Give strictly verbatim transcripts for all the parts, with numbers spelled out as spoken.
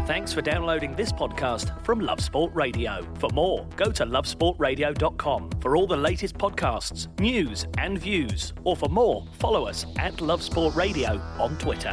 Thanks for downloading this podcast from Love Sport Radio. For more, go to love sport radio dot com for all the latest podcasts, news and views. Or for more, follow us at Love Sport Radio on Twitter.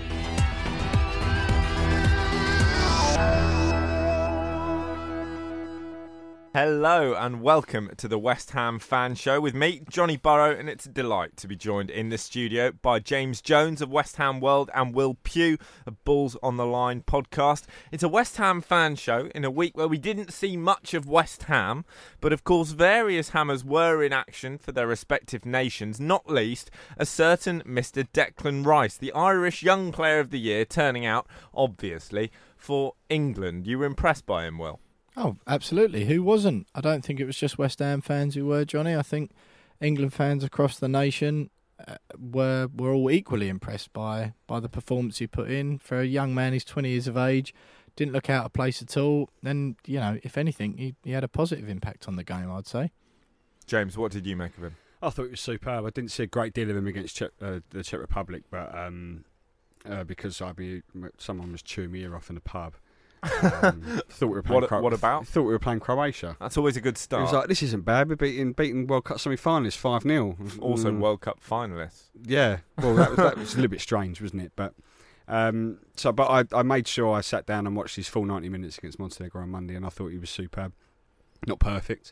Hello and welcome to the West Ham Fan Show with me, Johnny Burrow, and it's a delight to be joined in the studio by James Jones of West Ham World and Will Pugh of Bulls on the Line podcast. It's a West Ham Fan Show in a week where we didn't see much of West Ham, but of course various Hammers were in action for their respective nations, not least a certain Mister Declan Rice, the Irish Young Player of the Year, turning out, obviously, for England. You were impressed by him, Will? Oh, absolutely. Who wasn't? I don't think it was just West Ham fans who were, Johnny. I think England fans across the nation uh, were were all equally impressed by, by the performance he put in. For a young man, he's twenty years of age, didn't look out of place at all. And, you know, if anything, he, he had a positive impact on the game, I'd say. James, what did you make of him? I thought it was superb. I didn't see a great deal of him against Czech, uh, the Czech Republic, but um, uh, because I be someone was chewing me ear off in the pub. um, thought we were playing what, Cro- what about? Thought we were playing Croatia. That's always a good start. It was like, this isn't bad. We're beating, beating World Cup semi-finalists five nil. Also mm. World Cup finalists. Yeah, well, that was, that was a little bit strange, wasn't it? But um, so, but I, I made sure I sat down and watched his full ninety minutes against Montenegro on Monday, and I thought he was superb. Not perfect.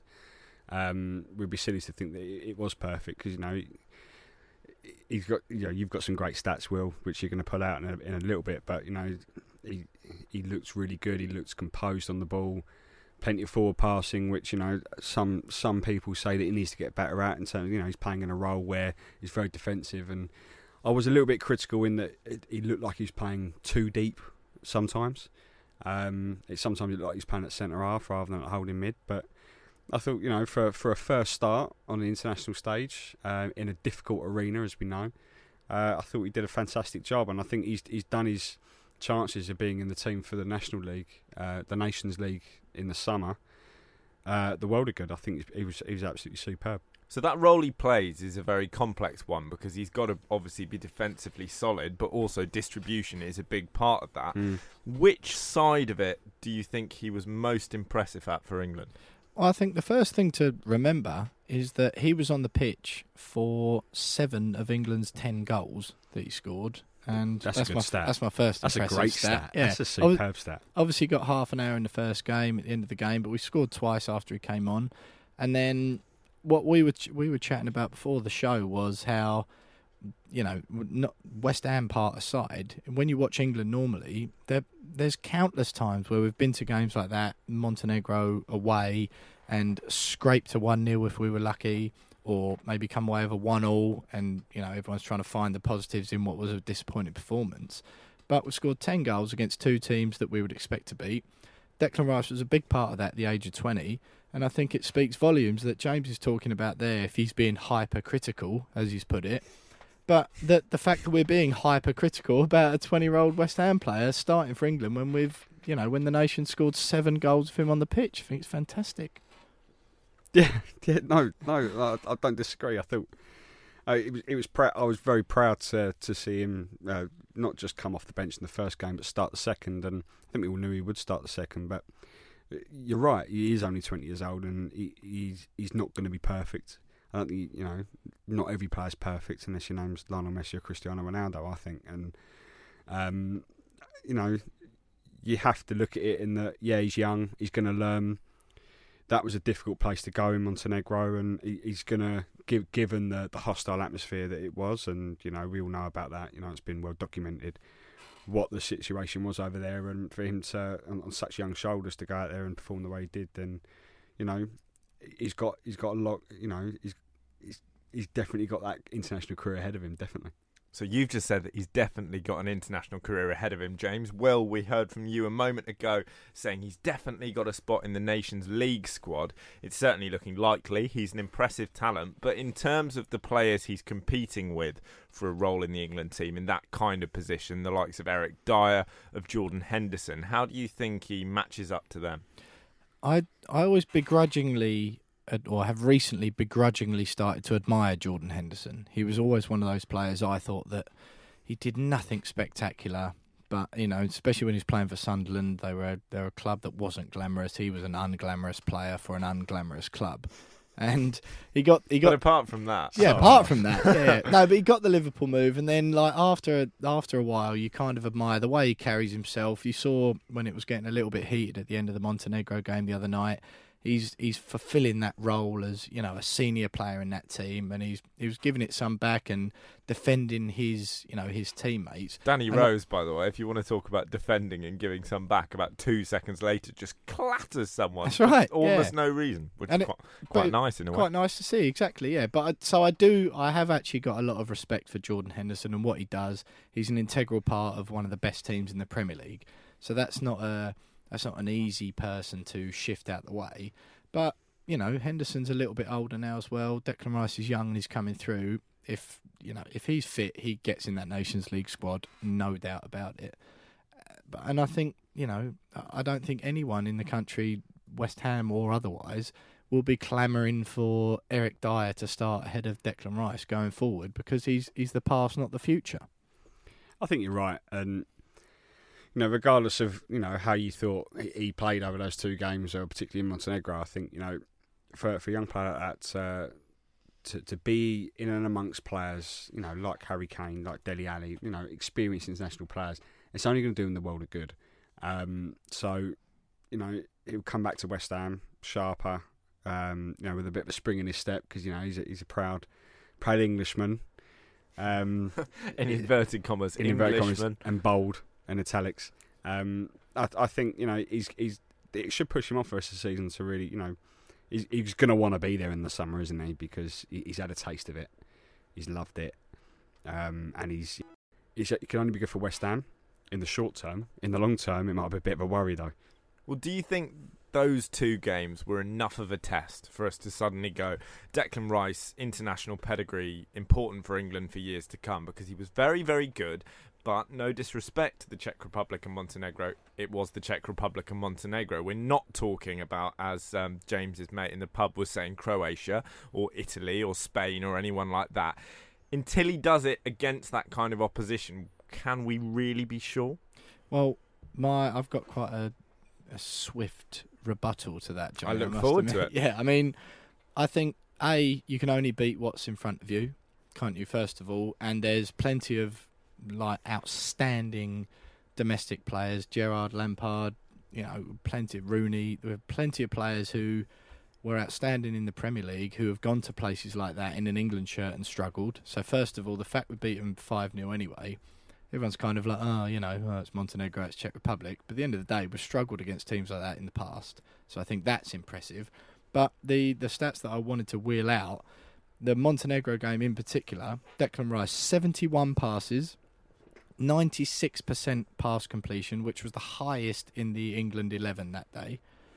Um, we'd be silly to think that it, it was perfect because you know he, he's got you know you've got some great stats, Will, which you're going to pull out in a, in a little bit, but you know. He he looks really good. He looks composed on the ball. Plenty of forward passing, which you know some some people say that he needs to get better at. In terms, you know, he's playing in a role where he's very defensive. And I was a little bit critical in that it, he looked like he's playing too deep sometimes. Um, it sometimes looked like he's playing at centre half rather than at holding mid. But I thought you know for for a first start on the international stage uh, in a difficult arena, as we know, uh, I thought he did a fantastic job. And I think he's he's done his chances of being in the team for the National League, uh, the Nations League in the summer, uh, the world of good. I think he was he was absolutely superb. So that role he plays is a very complex one because he's got to obviously be defensively solid, but also distribution is a big part of that. Mm. Which side of it do you think he was most impressive at for England? Well, I think the first thing to remember is that he was on the pitch for seven of England's ten goals that he scored. And that's, that's a good my stat. That's my first. That's a great stat. stat. Yeah. That's a superb Ob- stat. Obviously, got half an hour in the first game at the end of the game, but we scored twice after he came on. And then what we were ch- we were chatting about before the show was how, you know, not West Ham part aside, when you watch England normally, there there's countless times where we've been to games like that, Montenegro away, and scraped to one nil if we were lucky. Or maybe come away with a one all and, you know, everyone's trying to find the positives in what was a disappointing performance. But we scored ten goals against two teams that we would expect to beat. Declan Rice was a big part of that at the age of twenty. And I think it speaks volumes that James is talking about there, if he's being hypercritical, as he's put it. But that the fact that we're being hypercritical about a twenty-year-old West Ham player starting for England when we've, you know, when the nation scored seven goals of him on the pitch, I think it's fantastic. Yeah, yeah, no, no, I, I don't disagree. I thought uh, it was, it was. Pr- I was very proud to to see him uh, not just come off the bench in the first game, but start the second. And I think we all knew he would start the second. But you're right, he is only twenty years old, and he, he's he's not going to be perfect. I don't think you know, not every player's perfect unless your name's Lionel Messi or Cristiano Ronaldo. I think, and um, you know, you have to look at it in that. Yeah, he's young. He's going to learn. That was a difficult place to go in Montenegro, and he, he's going to give, given the, the hostile atmosphere that it was, and you know we all know about that. You know it's been well documented what the situation was over there, and for him to on, on such young shoulders to go out there and perform the way he did, then you know he's got he's got a lot. You know he's he's he's definitely got that international career ahead of him. Definitely. So you've just said that he's definitely got an international career ahead of him, James. Will, we heard from you a moment ago saying he's definitely got a spot in the Nations League squad. It's certainly looking likely. He's an impressive talent. But in terms of the players he's competing with for a role in the England team in that kind of position, the likes of Eric Dyer, of Jordan Henderson, how do you think he matches up to them? I I always begrudgingly... or have recently begrudgingly started to admire Jordan Henderson. He was always one of those players I thought that he did nothing spectacular, but you know, especially when he was playing for Sunderland, they were they were a club that wasn't glamorous. He was an unglamorous player for an unglamorous club, and he got he got. But apart from that, Yeah, oh. apart from that, yeah. No, but he got the Liverpool move, and then like after after a while, you kind of admire the way he carries himself. You saw when it was getting a little bit heated at the end of the Montenegro game the other night. He's he's fulfilling that role as, you know, a senior player in that team, and he's he was giving it some back and defending his you know his teammates. Danny and Rose, by the way, if you want to talk about defending and giving some back, about two seconds later, just clatters someone. That's right, for almost yeah. no reason, which And is it- quite, quite but- nice in a way. Quite nice to see, exactly, yeah. But I, so I do, I have actually got a lot of respect for Jordan Henderson and what he does. He's an integral part of one of the best teams in the Premier League, so that's not a that's not an easy person to shift out the way. But you know, Henderson's a little bit older now as well. Declan Rice is young and he's coming through. If you know, if he's fit, he gets in that Nations League squad, no doubt about it. But and I think you know, I don't think anyone in the country, West Ham or otherwise, will be clamouring for Eric Dyer to start ahead of Declan Rice going forward, because he's he's the past, not the future. I think you're right, and you know, regardless of you know how you thought he played over those two games, or particularly in Montenegro, I think you know for for a young player at uh, to to be in and amongst players, you know, like Harry Kane, like Dele Alli, you know, experienced international players, it's only going to do him the world of good. Um, so, you know, he'll come back to West Ham sharper, um, you know, with a bit of a spring in his step, because you know he's a, he's a proud, proud Englishman. Um, in inverted commas, in inverted commas, Englishman. and bold and italics. Um, I, I think you know he's he's it should push him off for the rest of the season to really you know he's he's going to want to be there in the summer, isn't he? Because he, he's had a taste of it, he's loved it, um, and he's, he's he can only be good for West Ham in the short term. In the long term, it might be a bit of a worry though. Well, do you think those two games were enough of a test for us to suddenly go, Declan Rice, international pedigree, important for England for years to come? Because he was very, very good, but no disrespect to the Czech Republic and Montenegro, it was the Czech Republic and Montenegro. We're not talking about, as um, James's mate in the pub was saying, Croatia or Italy or Spain or anyone like that. Until he does it against that kind of opposition, can we really be sure? Well, my I've got quite a, a swift rebuttal to that, Johnny. I look must forward admit. to it. Yeah, I mean, I think, A, you can only beat what's in front of you, can't you, first of all? And there's plenty of like outstanding domestic players, Gerrard, Lampard, you know, plenty of Rooney. There are plenty of players who were outstanding in the Premier League who have gone to places like that in an England shirt and struggled. So first of all, the fact we beat them five nil anyway, everyone's kind of like, oh, you know, oh, it's Montenegro, it's Czech Republic. But at the end of the day, we've struggled against teams like that in the past. So I think that's impressive. But the, the stats that I wanted to wheel out, the Montenegro game in particular, Declan Rice, seventy-one passes, ninety-six percent pass completion, which was the highest in the England eleven that day.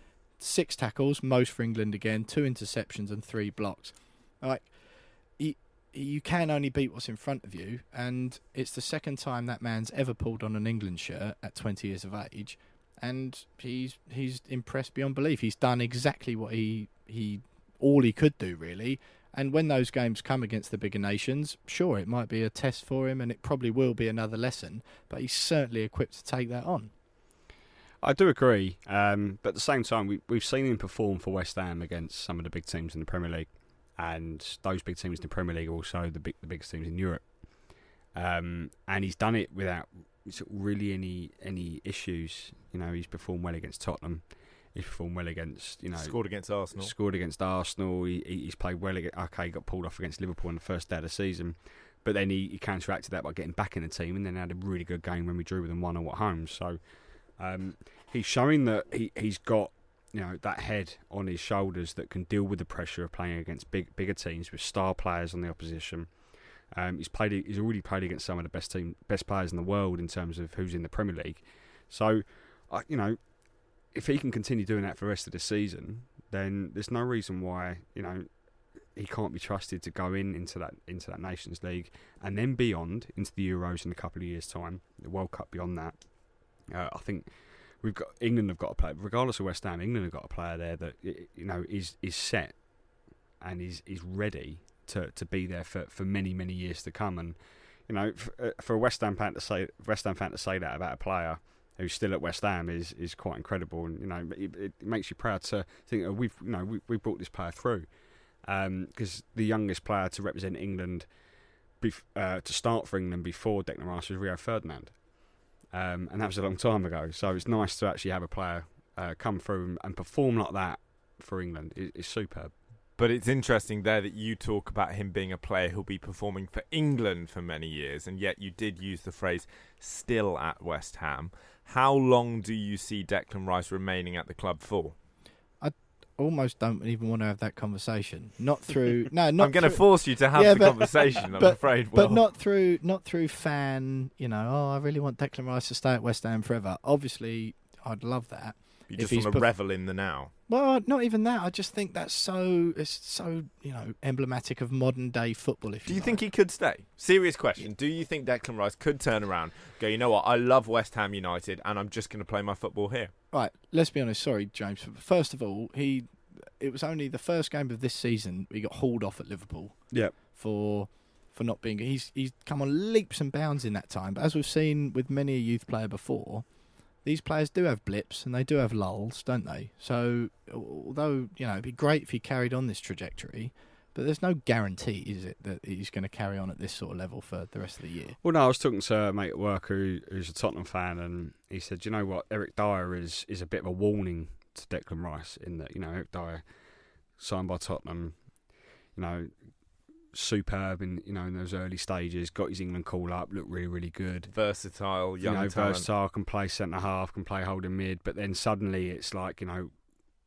Six tackles, most for England again, two interceptions and three blocks. Like, you, you can only beat what's in front of you, and it's the second time that man's ever pulled on an England shirt at twenty years of age, and he's he's impressed beyond belief. He's done exactly what he he all he could do, really. And when those games come against the bigger nations, sure, it might be a test for him, and it probably will be another lesson, but he's certainly equipped to take that on. I do agree, um, but at the same time, we, we've seen him perform for West Ham against some of the big teams in the Premier League, and those big teams in the Premier League are also the big the biggest teams in Europe. Um, and he's done it without really any any issues. You know, he's performed well against Tottenham. He's performed well against, you know... Scored against Arsenal. Scored against Arsenal. He, he's played well against... Okay, he got pulled off against Liverpool in the first day of the season. But then he, he counteracted that by getting back in the team, and then had a really good game when we drew with them one nil at home. So um, he's showing that he, he's got, you know, that head on his shoulders that can deal with the pressure of playing against big bigger teams with star players on the opposition. Um, he's played. He's already played against some of the best team, best players in the world in terms of who's in the Premier League. So, uh, you know, if he can continue doing that for the rest of the season, then there's no reason why, you know, he can't be trusted to go in into that into that Nations League and then beyond into the Euros in a couple of years' time, the World Cup beyond that. Uh, I think we've got England have got a player, regardless of West Ham. England have got a player there that, you know, is is set and is is ready to, to be there for, for many many years to come. And you know, for, for a West Ham fan to say West Ham fan to say that about a player who's still at West Ham is, is quite incredible, and you know, it, it makes you proud to think oh, we've you know we we brought this player through, because um, the youngest player to represent England, bef- uh, to start for England before Declan Rice was Rio Ferdinand, um, and that was a long time ago. So it's nice to actually have a player uh, come through and, and perform like that for England. It, it's superb. But it's interesting there that you talk about him being a player who'll be performing for England for many years, and yet you did use the phrase still at West Ham. How long do you see Declan Rice remaining at the club for? I almost don't even want to have that conversation. Not through... no, not I'm going to through, force you to have yeah, the but, conversation, I'm but, afraid. Will. But not through, not through fan, you know, oh, I really want Declan Rice to stay at West Ham forever. Obviously, I'd love that. You just want to revel in the now. Well, not even that. I just think that's so it's so you know emblematic of modern day football. If you do you like. think he could stay? Serious question. Do you think Declan Rice could turn around, go, you know what? I love West Ham United, and I'm just going to play my football here. Right. Let's be honest. Sorry, James. First of all, he it was only the first game of this season he got hauled off at Liverpool. Yeah. For for not being he's he's come on leaps and bounds in that time. But as we've seen with many a youth player before, these players do have blips and they do have lulls, don't they? So, although, you know, it'd be great if he carried on this trajectory, but there's no guarantee, is it, that he's going to carry on at this sort of level for the rest of the year? Well, no, I was talking to a mate at work who, who's a Tottenham fan, and he said, you know what, Eric Dyer is, is a bit of a warning to Declan Rice in that, you know, Eric Dyer signed by Tottenham, you know, superb in you know in those early stages, got his England call up, looked really really good, versatile, young you know, talent. versatile, can play centre half, can play holding mid, but then suddenly it's like you know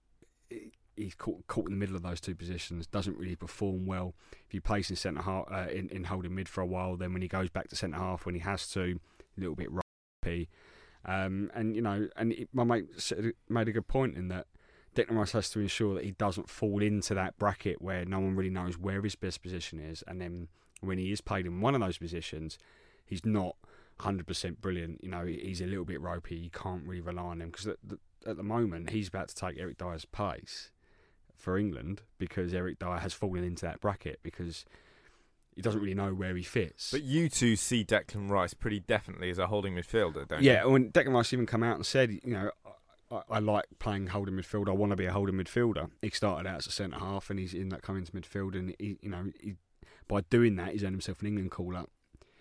he's caught, caught in the middle of those two positions, doesn't really perform well. If you place in centre half uh, in, in holding mid for a while, then when he goes back to centre half when he has to, a little bit ropey, um, and you know and it, my mate said, made a good point in that Declan Rice has to ensure that he doesn't fall into that bracket where no one really knows where his best position is, and then when he is played in one of those positions, he's not one hundred percent brilliant. You know, he's a little bit ropey. You can't really rely on him because at the, at the moment he's about to take Eric Dyer's place for England because Eric Dyer has fallen into that bracket because he doesn't really know where he fits. But you two see Declan Rice pretty definitely as a holding midfielder, don't yeah, you? Yeah, when Declan Rice even come out and said, you know, I, I like playing holding midfield. I want to be a holding midfielder. He started out as a centre half, and he's in that coming to midfield. And he, you know, he, by doing that, he's earned himself an England call up,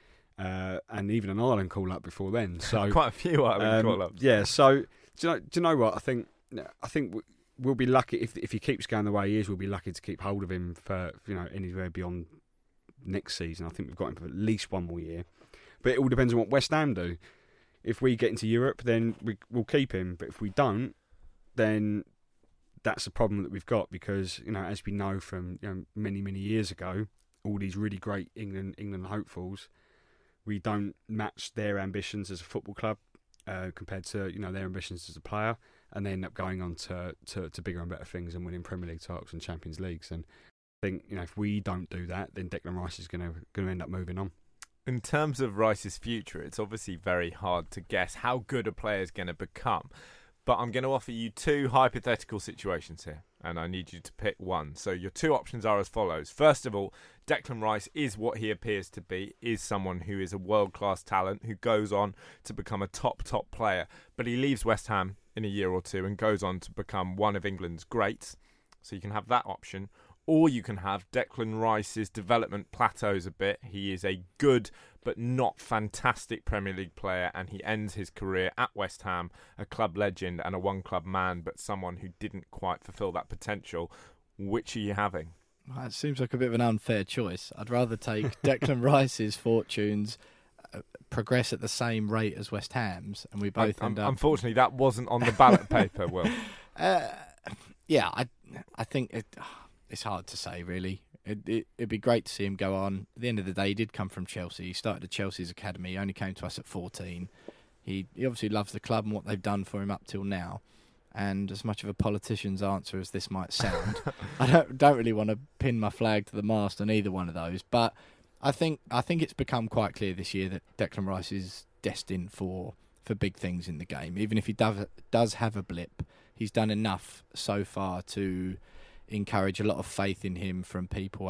uh, and even an Ireland call up before then. So quite a few Ireland um, call ups. Yeah. So do you know? Do you know what I think? I think we'll be lucky if if he keeps going the way he is. We'll be lucky to keep hold of him for you know anywhere beyond next season. I think we've got him for at least one more year. But it all depends on what West Ham do. If we get into Europe, then we, we'll keep him. But if we don't, then that's the problem that we've got because, you know, as we know from you know, many, many years ago, all these really great England England hopefuls, we don't match their ambitions as a football club uh, compared to, you know, their ambitions as a player, and they end up going on to, to, to bigger and better things and winning Premier League titles and Champions Leagues. And I think, you know, if we don't do that, then Declan Rice is going to going to end up moving on. In terms of Rice's future, it's obviously very hard to guess how good a player is going to become. But I'm going to offer you two hypothetical situations here, and I need you to pick one. So your two options are as follows. First of all, Declan Rice is what he appears to be, is someone who is a world-class talent, who goes on to become a top, top player. But he leaves West Ham in a year or two and goes on to become one of England's greats. So you can have that option. Or you can have Declan Rice's development plateaus a bit. He is a good but not fantastic Premier League player, and he ends his career at West Ham, a club legend and a one-club man, but someone who didn't quite fulfil that potential. Which are you having? Well, it seems like a bit of an unfair choice. I'd rather take Declan Rice's fortunes uh, progress at the same rate as West Ham's, and we both I, end um, up... Unfortunately, that wasn't on the ballot paper, Will. Uh, yeah, I, I think... It, It's hard to say, really. It, it, it'd be great to see him go on. At the end of the day, he did come from Chelsea. He started at Chelsea's academy. He only came to us at fourteen. He, he obviously loves the club and what they've done for him up till now. And as much of a politician's answer as this might sound, I don't don't really want to pin my flag to the mast on either one of those. But I think I think it's become quite clear this year that Declan Rice is destined for, for big things in the game. Even if he does does have a blip, he's done enough so far to encourage a lot of faith in him from people at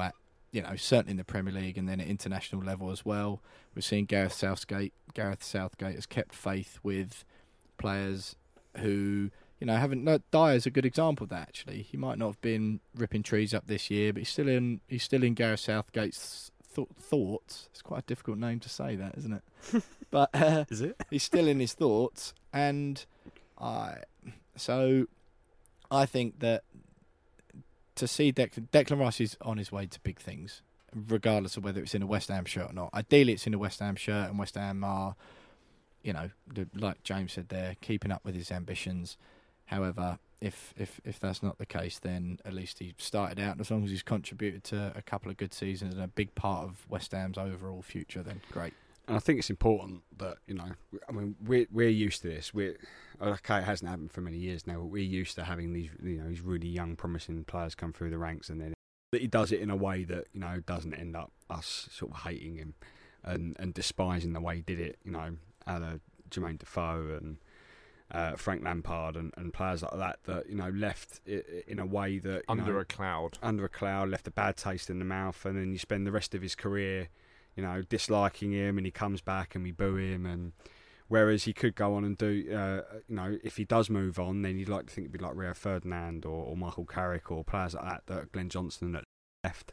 you know, certainly in the Premier League and then at international level as well. We've seen Gareth Southgate. Gareth Southgate has kept faith with players who, you know, haven't. No, Dyer's a good example of that. Actually, he might not have been ripping trees up this year, but he's still in. He's still in Gareth Southgate's th- thoughts. It's quite a difficult name to say, that, isn't it? But uh, is it? He's still in his thoughts, and I. So, I think that to see Declan, Declan Rice is on his way to big things, regardless of whether it's in a West Ham shirt or not. Ideally, it's in a West Ham shirt, and West Ham are, you know, like James said there, keeping up with his ambitions. However, if if if that's not the case, then at least he started out, and as long as he's contributed to a couple of good seasons and a big part of West Ham's overall future, then great. And I think it's important that, you know, I mean, we're we're used to this. We're okay, it hasn't happened for many years now, but we're used to having these, you know, these really young, promising players come through the ranks, and then that he does it in a way that, you know, doesn't end up us sort of hating him and, and despising the way he did it. You know, out of Jermaine Defoe and uh, Frank Lampard and, and players like that that, you know, left it in a way that, you under know, a cloud, under a cloud, left a bad taste in the mouth, and then you spend the rest of his career, you know, disliking him, and he comes back and we boo him. And whereas he could go on and do, uh, you know, if he does move on, then you'd like to think it'd be like Rio Ferdinand or, or Michael Carrick or players like that, that Glenn Johnson that left.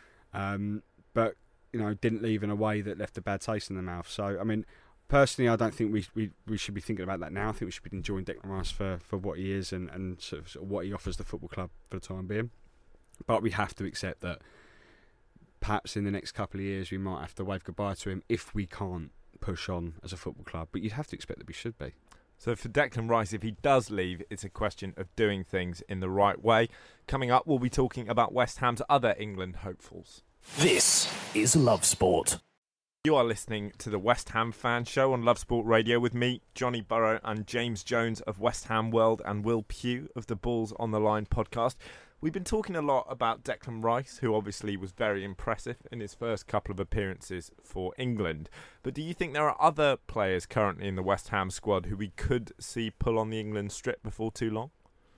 Um, but, you know, didn't leave in a way that left a bad taste in the mouth. So, I mean, personally, I don't think we we, we should be thinking about that now. I think we should be enjoying Declan Rice for, for what he is and, and sort of, sort of what he offers the football club for the time being. But we have to accept that perhaps in the next couple of years we might have to wave goodbye to him if we can't push on as a football club. But you'd have to expect that we should be. So for Declan Rice, if he does leave, it's a question of doing things in the right way. Coming up, we'll be talking about West Ham's other England hopefuls. This is Love Sport. You are listening to the West Ham Fan Show on Love Sport Radio with me, Johnny Burrow, and James Jones of West Ham World, and Will Pugh of the Balls on the Line podcast. We've been talking a lot about Declan Rice, who obviously was very impressive in his first couple of appearances for England. But do you think there are other players currently in the West Ham squad who we could see pull on the England strip before too long?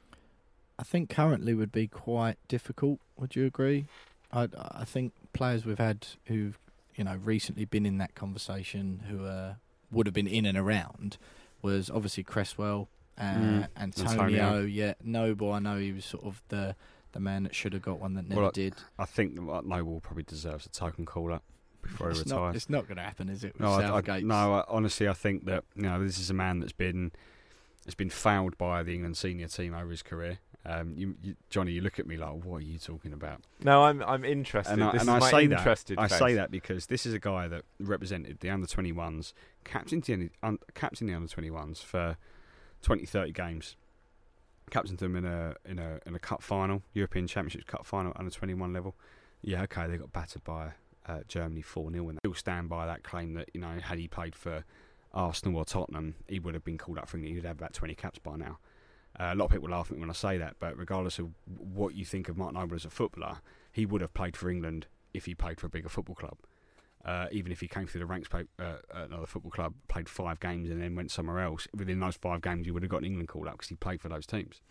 I think currently would be quite difficult. Would you agree? I I think players we've had who've, you know, recently been in that conversation, who uh, would have been in and around, was obviously Cresswell. Uh, mm, Antonio, Antonio, yeah, Noble. I know he was sort of the the man that should have got one that never well, did. I think that Noble probably deserves a token call up before he it's retires. Not, it's not going to happen, is it? With no, Southgate? I, I, no. I, honestly, I think that, you know, this is a man that's been has been failed by the England senior team over his career. Um, you, you, Johnny, you look at me like, what are you talking about? No, I'm I'm interested. And I, this and is I my say interested that face. I say that because this is a guy that represented the under twenty-ones, captained the un, captained the under twenty-ones for twenty, thirty games. Captained them in a in a in a cup final, European Championships cup final, under twenty-one level. Yeah, okay, they got battered by uh, Germany four nil, and they still stand by that claim that, you know, had he played for Arsenal or Tottenham, he would have been called up for England. He'd have about twenty caps by now. Uh, a lot of people laugh at me when I say that, but regardless of what you think of Mark Noble as a footballer, he would have played for England if he played for a bigger football club. Uh, even if he came through the ranks, played, uh, at another football club, played five games and then went somewhere else, within those five games he would have got an England call up because he played for those teams.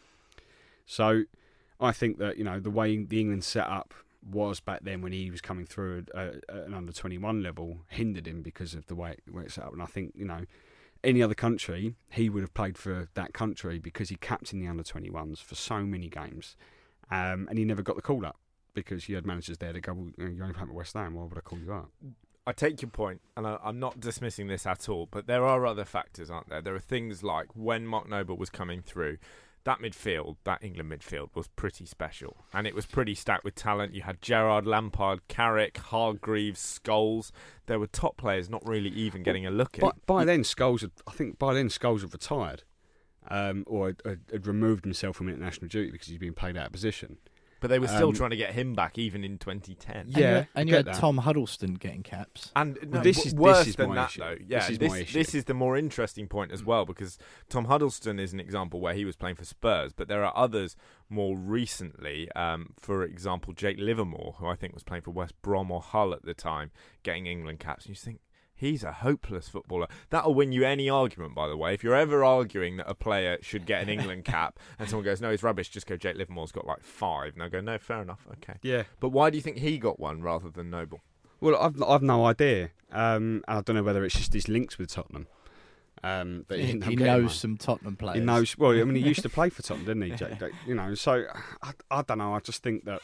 So I think that, you know, the way the England set up was back then when he was coming through at, at an under twenty-one level hindered him because of the way it, way it's set up. And I think, you know, any other country, he would have played for that country because he captained the under twenty-ones for so many games, um, and he never got the call up because you had managers there to go, well, you know, you're only playing at West Ham, why would I call you up? I take your point, and I, I'm not dismissing this at all, but there are other factors, aren't there? There are things like when Mark Noble was coming through, that midfield, that England midfield, was pretty special, and it was pretty stacked with talent. You had Gerrard, Lampard, Carrick, Hargreaves, Scholes. There were top players not really even getting a look at. By, by then, Scholes, had, I think by then Scholes had retired, um, or had, had, had removed himself from international duty because he's been played out of position. But they were still Um, three trying to get him back, even in twenty ten. And Yeah, you had, and I you get had that. Tom Huddleston getting caps. And no, this w- is- worse this is than my that, issue. though. Yeah, This is this, my issue. this is the more interesting point as well, because Tom Huddleston is an example where he was playing for Spurs, but there are others more recently. Um, for example, Jake Livermore, who I think was playing for West Brom or Hull at the time, getting England caps. And you think, He's a hopeless footballer. That'll win you any argument, by the way. If you're ever arguing that a player should get an England cap and someone goes, no, he's rubbish, just go, Jake Livermore's got like five. And I go, no, fair enough, okay. Yeah. But why do you think he got one rather than Noble? Well, I've I've no idea. Um, I don't know whether it's just his links with Tottenham. Um, but He, he, he knows some Tottenham players. He knows. Well, I mean, he used to play for Tottenham, didn't he? Jake? You know, so I, I don't know. I just think that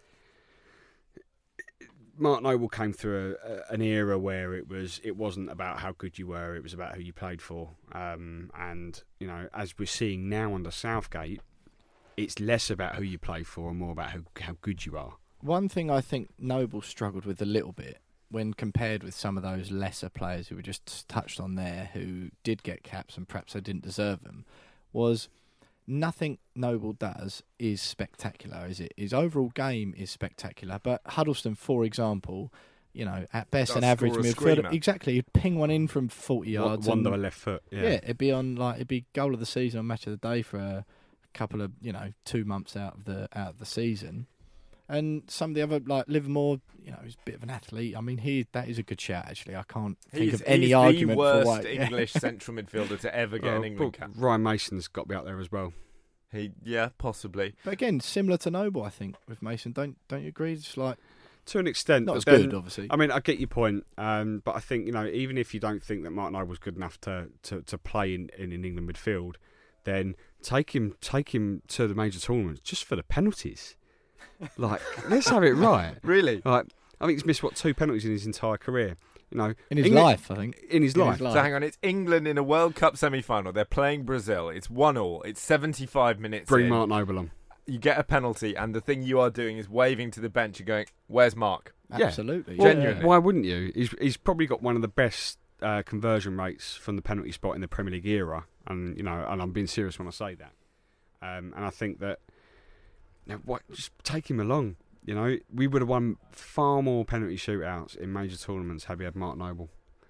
Mark Noble came through a, a, an era where it was it wasn't about how good you were; it was about who you played for. Um, and you know, as we're seeing now under Southgate, it's less about who you play for and more about how, how good you are. One thing I think Noble struggled with a little bit when compared with some of those lesser players who were just touched on there, who did get caps and perhaps they didn't deserve them, was nothing Noble does is spectacular, is it? His overall game is spectacular, but Huddleston, for example, you know, at best Does an average score a midfielder. screamer. Exactly, he'd ping one in from forty yards. One and, to a left foot. Yeah. yeah, it'd be on like it'd be goal of the season or match of the day for a couple of you know two months out of the out of the season. And some of the other, like Livermore, you know, he's a bit of an athlete. I mean, he that is a good shout, actually. I can't think He's, of any he's argument the worst for why. English central midfielder to ever get Oh, an England well, cap. Ryan Mason's got to be up there as well. He, yeah, possibly. But again, similar to Noble, I think, with Mason. Don't don't you agree? It's like To an extent. not but as then- good, obviously. I mean, I get your point, um, but I think, you know, even if you don't think that Mark Noble's good enough to, to, to play in, in an England midfield, then take him take him to the major tournaments just for the penalties. Like, let's have it right. Really? Like, I think he's missed, what, two penalties in his entire career. You know, in his England- life, I think. In his In life. his life. So hang on, it's England in a World Cup semi-final. They're playing Brazil. It's one all. It's seventy-five minutes Bring in. Mark Noble on. You get a penalty, and the thing you are doing is waving to the bench and going, "Where's Mark?" Yeah. Absolutely. Well, Genuinely. why wouldn't you? He's he's probably got one of the best uh, conversion rates from the penalty spot in the Premier League era, and you know, and I'm being serious when I say that. Um, and I think that, you know, what, just take him along. You know, we would have won far more penalty shootouts in major tournaments had we had Mark Noble.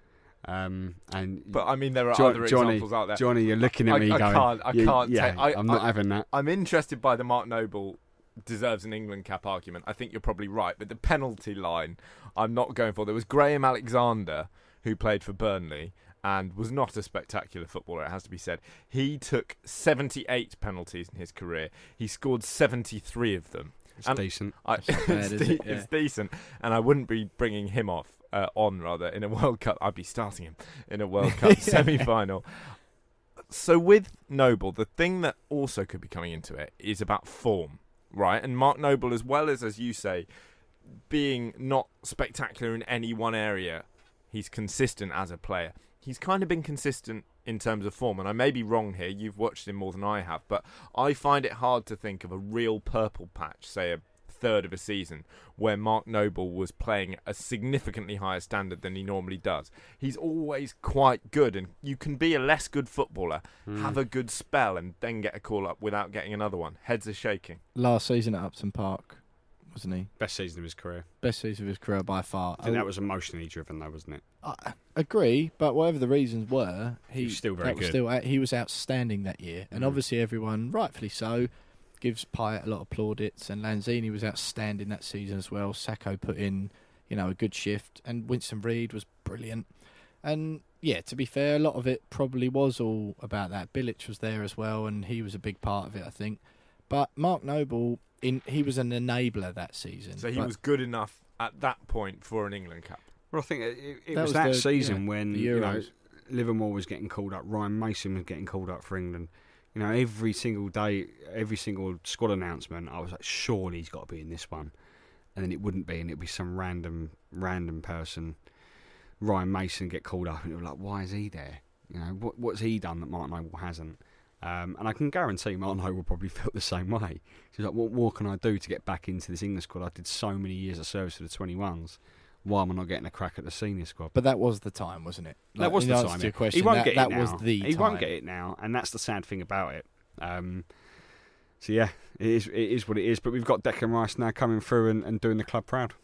Um, and But I mean, there are Jo- other Johnny, examples out there. Johnny, you're looking at I- me I going, can't- I "You- can't yeah, take- I- I'm not I- having that." I'm interested by the Mark Noble deserves an England cap argument. I think you're probably right, but the penalty line, I'm not going for. There was Graham Alexander, who played for Burnley and was not a spectacular footballer, it has to be said. He took seventy-eight penalties in his career. He scored seventy-three of them. It's and decent. I, That's not bad, it's, is de- it? Yeah. it's decent, and I wouldn't be bringing him off uh, on rather in a World Cup. I'd be starting him in a World Cup semi-final. So with Noble, the thing that also could be coming into it is about form, right? And Mark Noble, as well as as you say, being not spectacular in any one area, he's consistent as a player. He's kind of been consistent in terms of form, and I may be wrong here, you've watched him more than I have, but I find it hard to think of a real purple patch, say a third of a season, where Mark Noble was playing a significantly higher standard than he normally does. He's always quite good, and you can be a less good footballer, Mm. have a good spell, and then get a call up without getting another one. Heads are shaking. Last season at Upton Park, wasn't he? Best season of his career. Best season of his career by far. I think that was emotionally driven, though, wasn't it? I agree, but whatever the reasons were, he He was still very that was good. Still, he was outstanding that year, and Mhm. obviously everyone, rightfully so, gives Pyatt a lot of plaudits. And Lanzini was outstanding that season as well. Sacco put in, you know, a good shift, and Winston Reid was brilliant. And yeah, to be fair, a lot of it probably was all about that. Bilic was there as well, and he was a big part of it, I think. But Mark Noble, in he was an enabler that season. So he But was good enough at that point for an England cap. Well, I think it, it, it That was, was that the- season yeah, when the you know Euros. Livermore was getting called up, Ryan Mason was getting called up for England. You know, every single day, every single squad announcement, I was like, surely he's got to be in this one, and then it wouldn't be, and it'd be some random, random person, Ryan Mason, get called up, and it was like, why is he there? You know, what what's he done that Mark Noble hasn't? Um, and I can guarantee Mark Noble will probably feel the same way. He's like, what more can I do to get back into this England squad? I did so many years of service for the twenty-ones. Why am I not getting a crack at the senior squad? But that was the time, wasn't it? That was in the answer time. to your yeah. question, he won't that, get it that now. was the he time. won't get it now, and that's the sad thing about it. Um, so yeah, it is. It is what it is. But we've got Declan Rice now coming through and, and doing the club proud.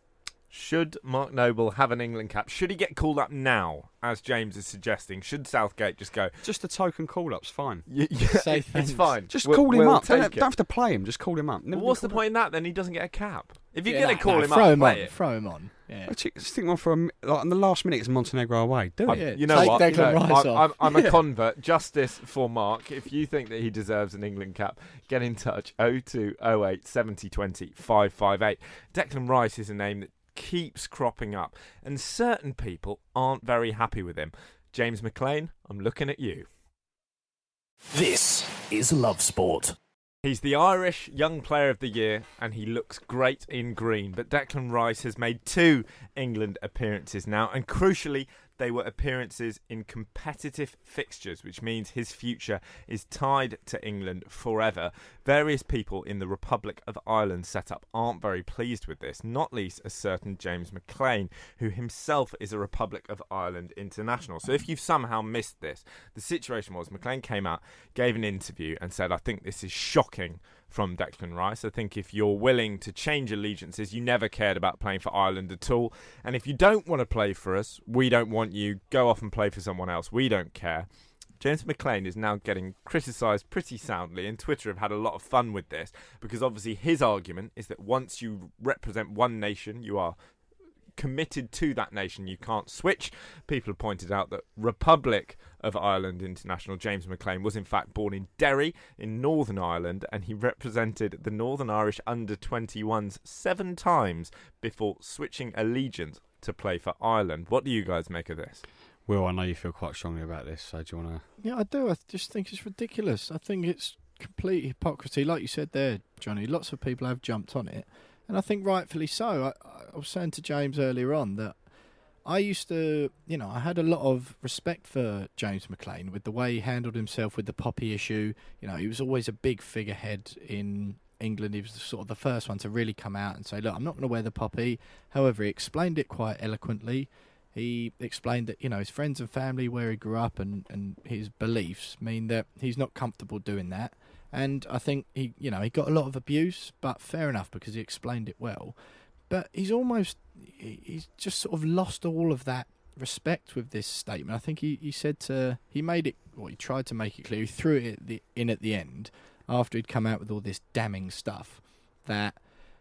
Should Mark Noble have an England cap? Should he get called up now, as James is suggesting? Should Southgate just go, Just a token call-up's fine. y- yeah, Say it's thanks. fine. Just We'll- call him we'll up. Don't, take don't it." have to play him. Just call him up. Never But been what's the called point in that then? He doesn't get a cap. up. If you're Yeah, going no, to call no, him throw up, him play on. it. Throw him on. Yeah. I just stick one for a, mi- like in the last minute. It's Montenegro away. Do I- it. Yeah, you know take what? Declan You know, Rice I'm, off. I'm, I'm Yeah. a convert. Justice for Mark. If you think that he deserves an England cap, get in touch. oh two oh eight seventy twenty five five eight. Declan Rice is a name that keeps cropping up, and certain people aren't very happy with him. James McLean, I'm looking at you. This is Love Sport. He's the Irish Young Player of the Year, and he looks great in green. But Declan Rice has made two England appearances now, and crucially, they were appearances in competitive fixtures, which means his future is tied to England forever. Various people in the Republic of Ireland setup aren't very pleased with this, not least a certain James McLean, who himself is a Republic of Ireland international. So if you've somehow missed this, the situation was McLean came out, gave an interview and said, I think this is shocking from Declan Rice. I think if you're willing to change allegiances, you never cared about playing for Ireland at all. And if you don't want to play for us, we don't want you. Go off and play for someone else. We don't care. James McLean is now getting criticised pretty soundly, and Twitter have had a lot of fun with this, because obviously his argument is that once you represent one nation, you are committed to that nation, you can't switch. People have pointed out that Republic of Ireland international James McLean was in fact born in Derry in Northern Ireland, and he represented the Northern Irish under twenty-ones seven times before switching allegiance to play for Ireland. What do you guys make of this? Will, I know you feel quite strongly about this, so do you want to... Yeah, I do. I just think it's ridiculous. I think it's complete hypocrisy. Like you said there, Johnny, lots of people have jumped on it, and I think rightfully so. I, I was saying to James earlier on that I used to, you know, I had a lot of respect for James McLean with the way he handled himself with the Poppy issue. You know, he was always a big figurehead in England. He was sort of the first one to really come out and say, look, I'm not going to wear the Poppy. However, he explained it quite eloquently. He explained that, you know, his friends and family, where he grew up, and, and his beliefs mean that he's not comfortable doing that. And I think he, you know, he got a lot of abuse, but fair enough because he explained it well. But he's almost, he's just sort of lost all of that respect with this statement. I think he, he said to, he made it, well, he tried to make it clear, he threw it at the, in at the end after he'd come out with all this damning stuff that,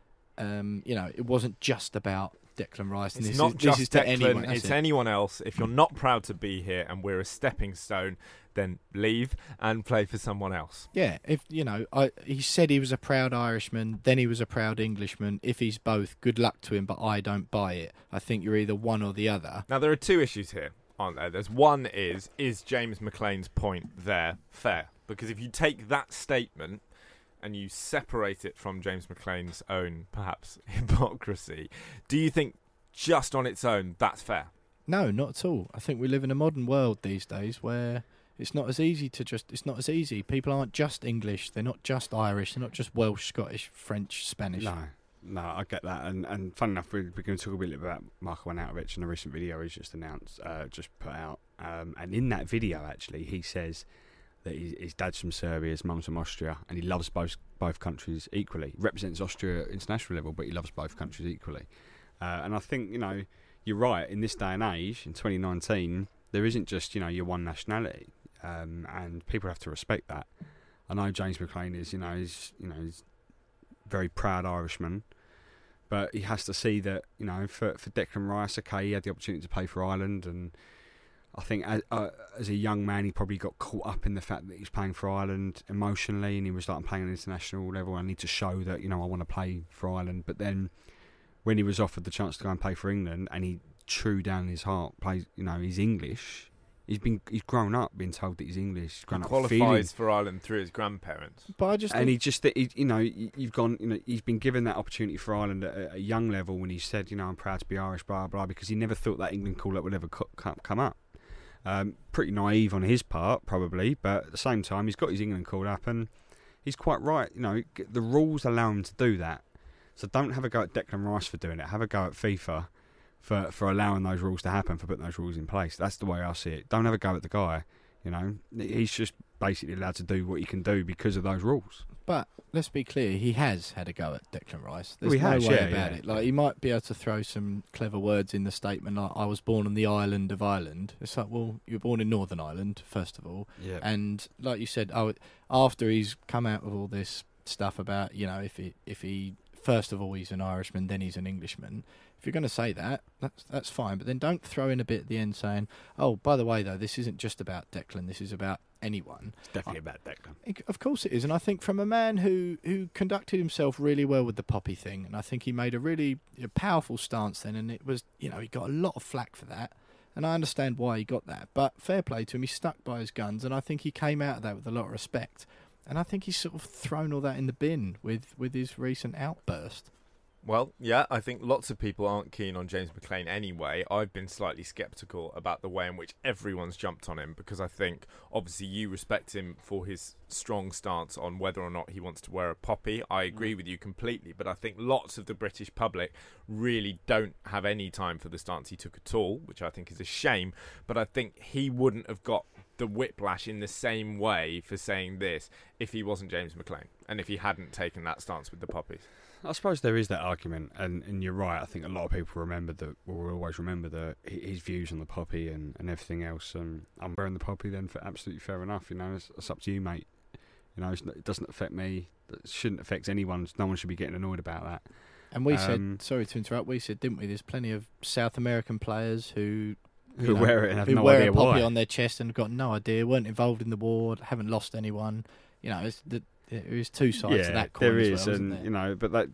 um, you know, it wasn't just about Declan Rice. And It's this not is, just this is to Declan, anyone, that's it's it. anyone else. If you're not proud to be here and we're a stepping stone, then leave and play for someone else. Yeah, if you know, I, he said he was a proud Irishman, then he was a proud Englishman. If he's both, good luck to him, but I don't buy it. I think you're either one or the other. Now, there are two issues here, aren't there? There's one is, is James McLean's point there fair? Because if you take that statement and you separate it from James McLean's own, perhaps, hypocrisy, do you think just on its own that's fair? No, not at all. I think we live in a modern world these days where it's not as easy to just, it's not as easy. People aren't just English, they're not just Irish, they're not just Welsh, Scottish, French, Spanish. No, no, I get that. And, and fun enough, we're, we're going to talk a bit about Marko Arnautovic in a recent video he's just announced, uh, just put out. Um, and in that video, actually, he says that his, his dad's from Serbia, his mum's from Austria, and he loves both both countries equally. He represents Austria at international level, but he loves both countries equally. Uh, and I think, you know, you're right, in this day and age, in twenty nineteen, there isn't just, you know, your one nationality. Um, and people have to respect that. I know James McLean is, you know, he's, you know, he's a very proud Irishman, but he has to see that, you know, for, for Declan Rice, okay, he had the opportunity to play for Ireland, and I think as, uh, as a young man, he probably got caught up in the fact that he was playing for Ireland emotionally, and he was like, I'm playing at an international level, I need to show that, you know, I want to play for Ireland. But then when he was offered the chance to go and play for England, and he, true down in his heart, plays, you know, he's English. He's been he's grown up being told that he's English. He's grown He up qualifies feeling, for Ireland through his grandparents. But I just and think, he just he, you know you've gone you know he's been given that opportunity for Ireland at a, a young level when he said, you know, I'm proud to be Irish, blah blah, because he never thought that England call up would ever co- come up. Um, pretty naive on his part, probably, but at the same time, he's got his England called up, and he's quite right. You know, the rules allow him to do that. So don't have a go at Declan Rice for doing it. Have a go at FIFA for, for allowing those rules to happen, for putting those rules in place. That's the way I see it. Don't have a go at the guy. You know, he's just basically allowed to do what he can do because of those rules. but let's be clear, he has had a go at Declan Rice. There's He no has, way yeah, about yeah. it. Like, he might be able to throw some clever words in the statement, like, I was born on the island of Ireland. It's like, well, you were born in Northern Ireland, first of all. Yeah. And like you said, oh, after he's come out with all this stuff about, you know, if he if he first of all, he's an Irishman, then he's an Englishman. If you're going to say that, that's that's fine. But then don't throw in a bit at the end saying, "Oh, by the way, though, this isn't just about Declan. This is about anyone." It's definitely about Declan. Of course it is, and I think from a man who, who conducted himself really well with the Poppy thing, and I think he made a really a powerful stance then, and it was, you know, he got a lot of flack for that, and I understand why he got that. But fair play to him, he stuck by his guns, and I think he came out of that with a lot of respect. And I think he's sort of thrown all that in the bin with, with his recent outburst. Well, yeah, I think lots of people aren't keen on James McClean anyway. I've been slightly sceptical about the way in which everyone's jumped on him, because I think, obviously, you respect him for his strong stance on whether or not he wants to wear a poppy. I agree with you completely, but I think lots of the British public really don't have any time for the stance he took at all, which I think is a shame. But I think he wouldn't have got the whiplash in the same way for saying this if he wasn't James McClean and if he hadn't taken that stance with the poppies. I suppose there is that argument, and, and you're right. I think a lot of people remember that will always remember the his views on the poppy and, and everything else. And I'm wearing the poppy, then for absolutely fair enough. You know, it's, it's up to you, mate. You know, it's, it doesn't affect me. It shouldn't affect anyone. No one should be getting annoyed about that. And we Um, said, sorry to interrupt, we said, didn't we? There's plenty of South American players who you Who know, wear it and have who no wear idea a poppy why. on their chest and have got no idea, weren't involved in the war, haven't lost anyone. You know, it's the, there is two sides yeah, to that coin there as is, well, and isn't there? you know, but that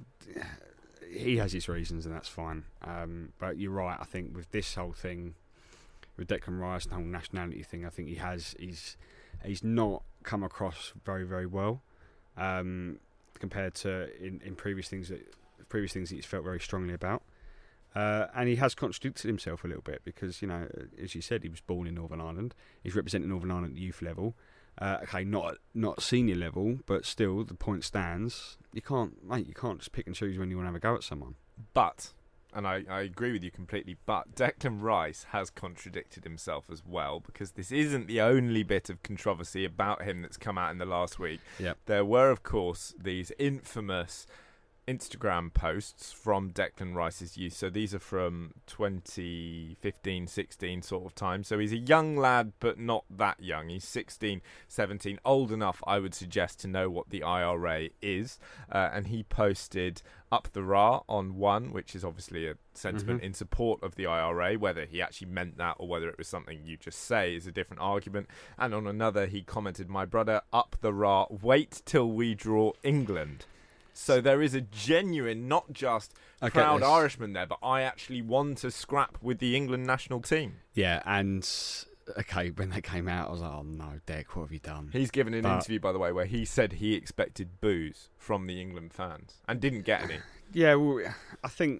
he has his reasons, and that's fine. Um, but you're right. I think with this whole thing, with Declan Rice and the whole nationality thing, I think he has he's he's not come across very very well um, compared to in, in previous things that previous things that he's felt very strongly about. Uh, and he has contradicted himself a little bit because, you know, as you said, he was born in Northern Ireland. He's representing Northern Ireland at youth level. Uh, okay, not not senior level, but still, the point stands. You can't, mate, you can't just pick and choose when you want to have a go at someone. But, and I, I agree with you completely, but Declan Rice has contradicted himself as well, because this isn't the only bit of controversy about him that's come out in the last week. Yep. There were, of course, these infamous Instagram posts from Declan Rice's youth. So these are from twenty fifteen sixteen sort of time. So he's a young lad, but not that young. He's sixteen, seventeen, old enough, I would suggest, to know what the I R A is. Uh, and he posted Up the Ra on one, which is obviously a sentiment Mm-hmm. in support of the I R A. Whether he actually meant that or whether it was something you just say is a different argument. And on another, he commented, "My brother, up the Ra, wait till we draw England." So there is a genuine, not just I get proud this. Irishman there, but I actually want to scrap with the England national team. Yeah, and okay, when they came out, I was like, oh no, Dec, what have you done? He's given an But- interview, by the way, where he said he expected boos from the England fans and didn't get any. Yeah, well, I think,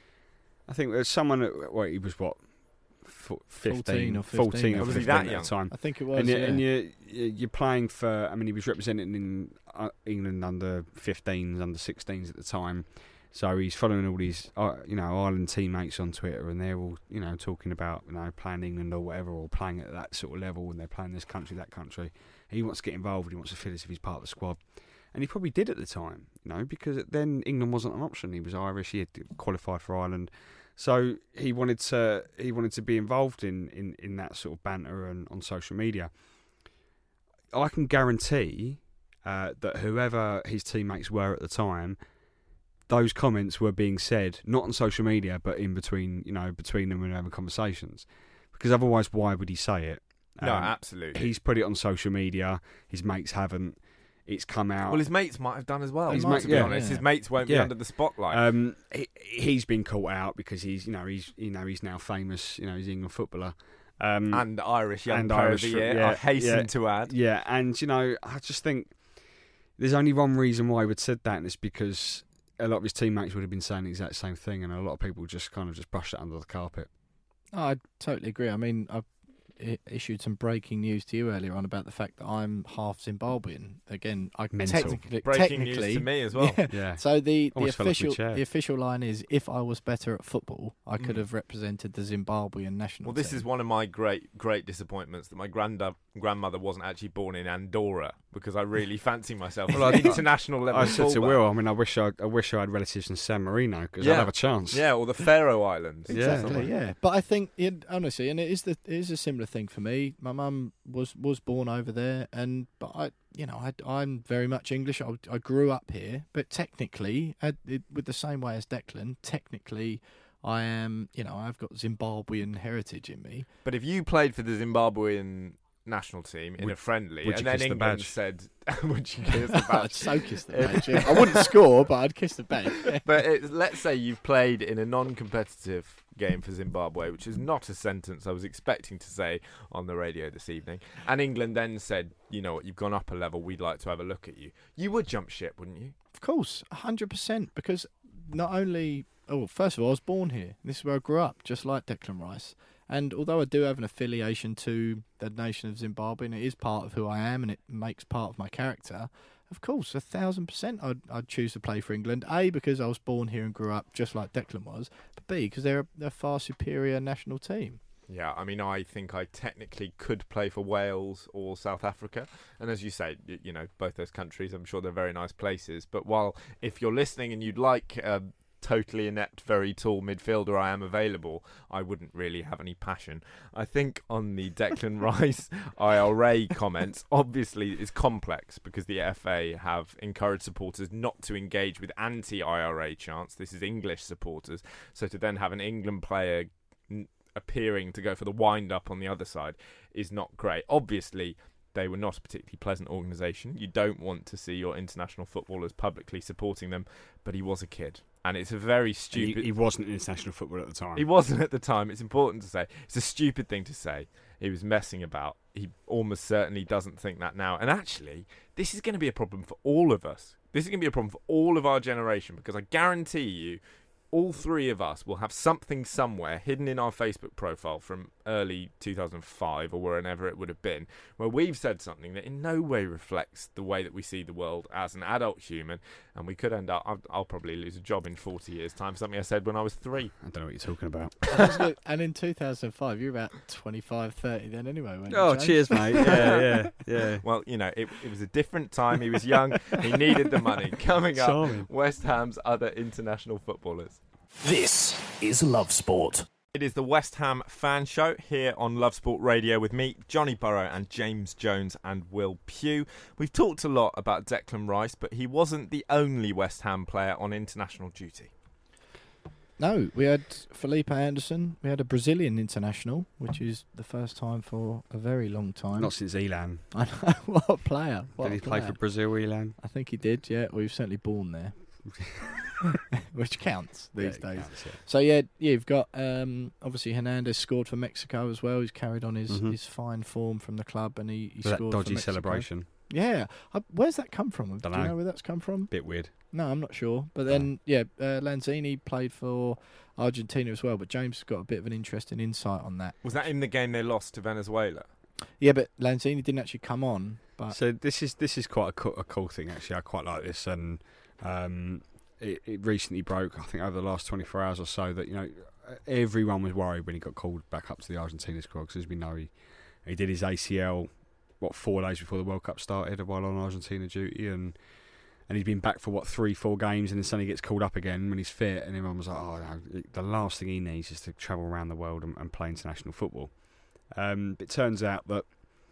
I think there's someone. At, well, he was what, fo- fifteen fourteen or fourteen fifteen, or Was he fifteen that at young? the time. I think it was, And, you, yeah. and you, you're playing for. I mean, he was representing in uh, England under fifteens, under sixteens at the time. So he's following all these, uh, you know, Ireland teammates on Twitter, and they're all, you know, talking about, you know, playing England or whatever, or playing at that sort of level, and they're playing this country, that country. He wants to get involved. He wants to feel as if he's part of the squad, and he probably did at the time, you know, because then England wasn't an option. He was Irish. He had qualified for Ireland, so he wanted to. He wanted to be involved in in, in that sort of banter and on social media. I can guarantee uh, that whoever his teammates were at the time, those comments were being said not on social media, but in between, you know, between them and having conversations. Because otherwise, why would he say it? No, Um, absolutely. He's put it on social media. His mates haven't. It's come out. Well, his mates might have done as well. His to mates- be yeah, honest, yeah. his mates won't be Yeah. under the spotlight. Um, he, he's been caught out because he's, you know, he's, you know, he's now famous. You know, he's an England footballer. Um, and Irish Young and Player Irish, of the Year, yeah, I hasten yeah. to add. Yeah, and you know, I just think there's only one reason why he would have said that, and it's because a lot of his teammates would have been saying the exact same thing, and a lot of people just kind of just brushed it under the carpet. Oh, I totally agree. I mean, I I issued some breaking news to you earlier on about the fact that I'm half Zimbabwean. Again, I Mental. technically, Breaking technically, news to me as well. Yeah. Yeah, So the, the Almost fell off my official chair. the official line is, if I was better at football, I could Mm. have represented the Zimbabwean national Well, this team. is one of my great, great disappointments that my granda- grandmother wasn't actually born in Andorra, because I really fancy myself Well, as I- an international level I said to fullback. Will, I mean, I wish I, I wish I had relatives in San Marino because Yeah. I'd have a chance. Yeah, or the Faroe Islands. Yeah. Exactly, yeah. But I think, it, honestly, and it is the it is a similar thing for me. My mum was, was born over there, and but I, you know, I, I'm very much English. I, I grew up here, but technically, I, it, with the same way as Declan, technically, I am, you know, I've got Zimbabwean heritage in me. But if you played for the Zimbabwean national team in would, a friendly, and then England the badge? said, "Would you kiss the badge?" I'd so kiss the badge. Yeah. I wouldn't score, but I'd kiss the badge. But it, let's say you've played in a non-competitive game for Zimbabwe, which is not a sentence I was expecting to say on the radio this evening, and England then said, "You know what? You've gone up a level. We'd like to have a look at you." You would jump ship, wouldn't you? Of course, one hundred percent. Because not only, oh, first of all, I was born here. This is where I grew up, just like Declan Rice. And although I do have an affiliation to the nation of Zimbabwe, and it is part of who I am, and it makes part of my character, of course, a thousand percent I'd, I'd choose to play for England. A, because I was born here and grew up just like Declan was, but B, because they're a, they're a far superior national team. Yeah, I mean, I think I technically could play for Wales or South Africa. And as you say, you know, both those countries, I'm sure they're very nice places. But while, if you're listening and you'd like a totally inept, very tall midfielder, I am available, I wouldn't really have any passion. I think on the Declan Rice I R A comments, obviously it's complex because the F A have encouraged supporters not to engage with anti-I R A chants. This is English supporters. So to then have an England player n- appearing to go for the wind-up on the other side is not great. Obviously, they were not a particularly pleasant organisation. You don't want to see your international footballers publicly supporting them, but he was a kid. And it's a very stupid... He, he wasn't an international footballer at the time. He wasn't at the time. It's important to say. It's a stupid thing to say. He was messing about. He almost certainly doesn't think that now. And actually, this is going to be a problem for all of us. This is going to be a problem for all of our generation, because I guarantee you, all three of us will have something somewhere hidden in our Facebook profile from early two thousand five or wherever it would have been, where we've said something that in no way reflects the way that we see the world as an adult human, and we could end up, I'll, I'll probably lose a job in forty years' time for something I said when I was three. I don't know what you're talking about. And in two thousand five, you were about twenty-five, thirty then anyway, weren't you, Oh, James? cheers, mate. Yeah, yeah, yeah. Well, you know, it, it was a different time. He was young. He needed the money. Coming up, Charming. West Ham's other international footballers. This is Love Sport. It is the West Ham fan show here on Love Sport Radio with me, Johnny Burrow, and James Jones and Will Pugh. We've talked a lot about Declan Rice, but he wasn't the only West Ham player on international duty. No, we had Felipe Anderson. We had a Brazilian international, which is the first time for a very long time. Not since Elan. I know, what a player. What Did a he play player. for Brazil, Elan? I think he did, yeah. Well, he was certainly born there. Which counts these Yeah, it days. counts, yeah. So, yeah, yeah, you've got, um, obviously, Hernandez scored for Mexico as well. He's carried on his, Mhm. his fine form from the club, and he, he Was that scored for dodgy Mexico. celebration? Yeah. I, where's that come from? Do Dunno. you know where that's come from? Bit weird. No, I'm not sure. But then, yeah, uh, Lanzini played for Argentina as well, but James has got a bit of an interesting insight on that. Was that in the game they lost to Venezuela? Yeah, but Lanzini didn't actually come on. But So this is this is quite a, co- a cool thing, actually. I quite like this, and um, it, it recently broke, I think, over the last twenty-four hours or so, that, you know, everyone was worried when he got called back up to the Argentina squad, because as we know, he, he did his A C L, what, four days before the World Cup started while on Argentina duty, and and he'd been back for, what, three, four games, and then suddenly gets called up again when he's fit, and everyone was like, oh, no, the last thing he needs is to travel around the world and, and play international football. Um, it turns out that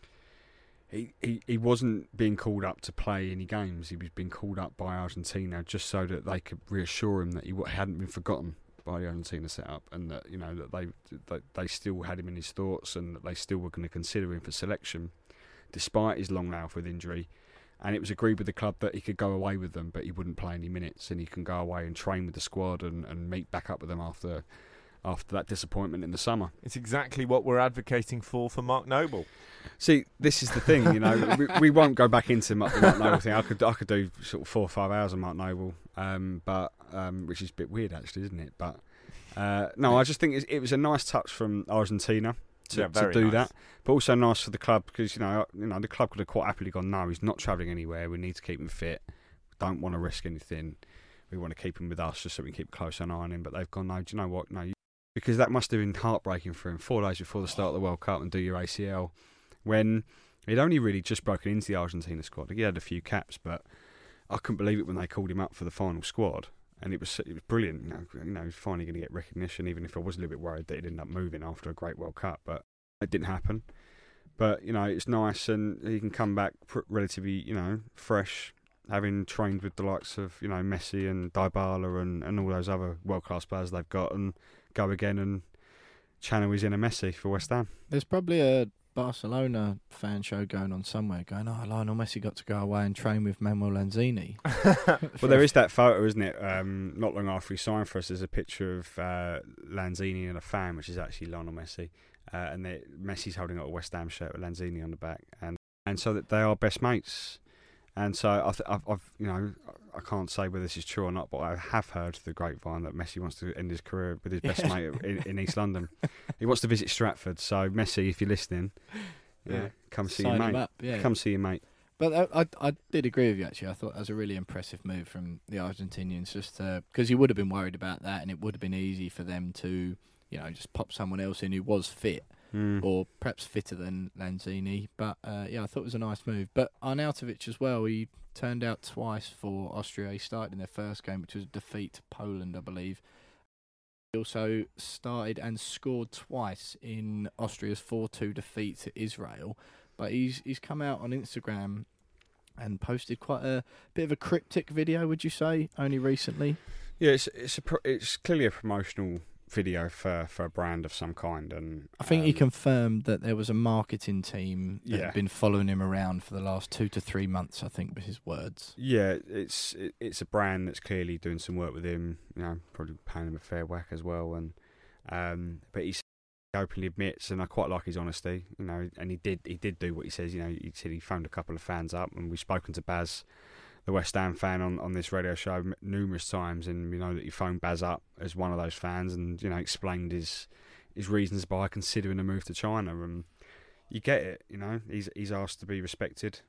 He, he he wasn't being called up to play any games. He was being called up by Argentina just so that they could reassure him that he hadn't been forgotten by the Argentina setup, and that, you know, that they that they still had him in his thoughts, and that they still were going to consider him for selection, despite his long layoff with injury. And it was agreed with the club that he could go away with them, but he wouldn't play any minutes, and he can go away and train with the squad and, and meet back up with them after after that disappointment in the summer. It's exactly what we're advocating for for Mark Noble. See, this is the thing, you know, we, we won't go back into the Mark Noble thing. I could I could do sort of four or five hours on Mark Noble, um, but um, which is a bit weird, actually, isn't it? But uh, no, I just think it, it was a nice touch from Argentina to, Yeah, to very do nice. that, but also nice for the club, because, you know, you know the club could have quite happily gone, no, he's not travelling anywhere. We need to keep him fit. Don't want to risk anything. We want to keep him with us just so we can keep a close eye on him. But they've gone, no, do you know what? No, you, because that must have been heartbreaking for him. Four days before the start of the World Cup and do your A C L, when he'd only really just broken into the Argentina squad. He had a few caps, but I couldn't believe it when they called him up for the final squad, and it was it was brilliant. You know, you know, he was finally going to get recognition, even if I was a little bit worried that he'd end up moving after a great World Cup. But It didn't happen. But, you know, it's nice, and he can come back pr- relatively, you know, fresh, having trained with the likes of, you know, Messi and Dybala and, and all those other world-class players they've got, and go again and channel his inner Messi for West Ham. There's probably a Barcelona fan show going on somewhere going, oh, Lionel Messi got to go away and train with Manuel Lanzini. Well, there is that photo, isn't it? Um, not long after he signed for us, there's a picture of uh, Lanzini and a fan, which is actually Lionel Messi. Uh, and Messi's holding up a West Ham shirt with Lanzini on the back, and and so that they are best mates. And so I th- I've, I've, you know, I can't say whether this is true or not, but I have heard the grapevine that Messi wants to end his career with his best mate in, in East London. He wants to visit Stratford. So Messi, if you're listening, yeah, yeah. come see Sign your him mate. up, yeah. Come see your mate. But I, I, I did agree with you, actually. I thought that was a really impressive move from the Argentinians, just because you would have been worried about that, and it would have been easy for them to, you know, just pop someone else in who was fit. Mm. Or perhaps fitter than Lanzini. But uh, yeah, I thought it was a nice move. But Arnautovic as well, he turned out twice for Austria. He started in their first game, which was a defeat to Poland, I believe. He also started and scored twice in Austria's four two defeat to Israel. But he's he's come out on Instagram and posted quite a bit of a cryptic video, would you say, only recently? Yeah, it's it's a pro- it's clearly a promotional video for, for a brand of some kind, and I think um, he confirmed that there was a marketing team that yeah. had been following him around for the last two to three months, I think, was his words. Yeah, it's it, it's a brand that's clearly doing some work with him, you know, probably paying him a fair whack as well, and um, but he openly admits, and I quite like his honesty, you know, and he did he did do what he says, you know, he said he phoned a couple of fans up, and we've spoken to Baz, the West Ham fan, on, on this radio show m- numerous times, and you know that he phoned Baz up as one of those fans, and you know explained his his reasons by considering a move to China, and you get it, you know he's he's asked to be respected,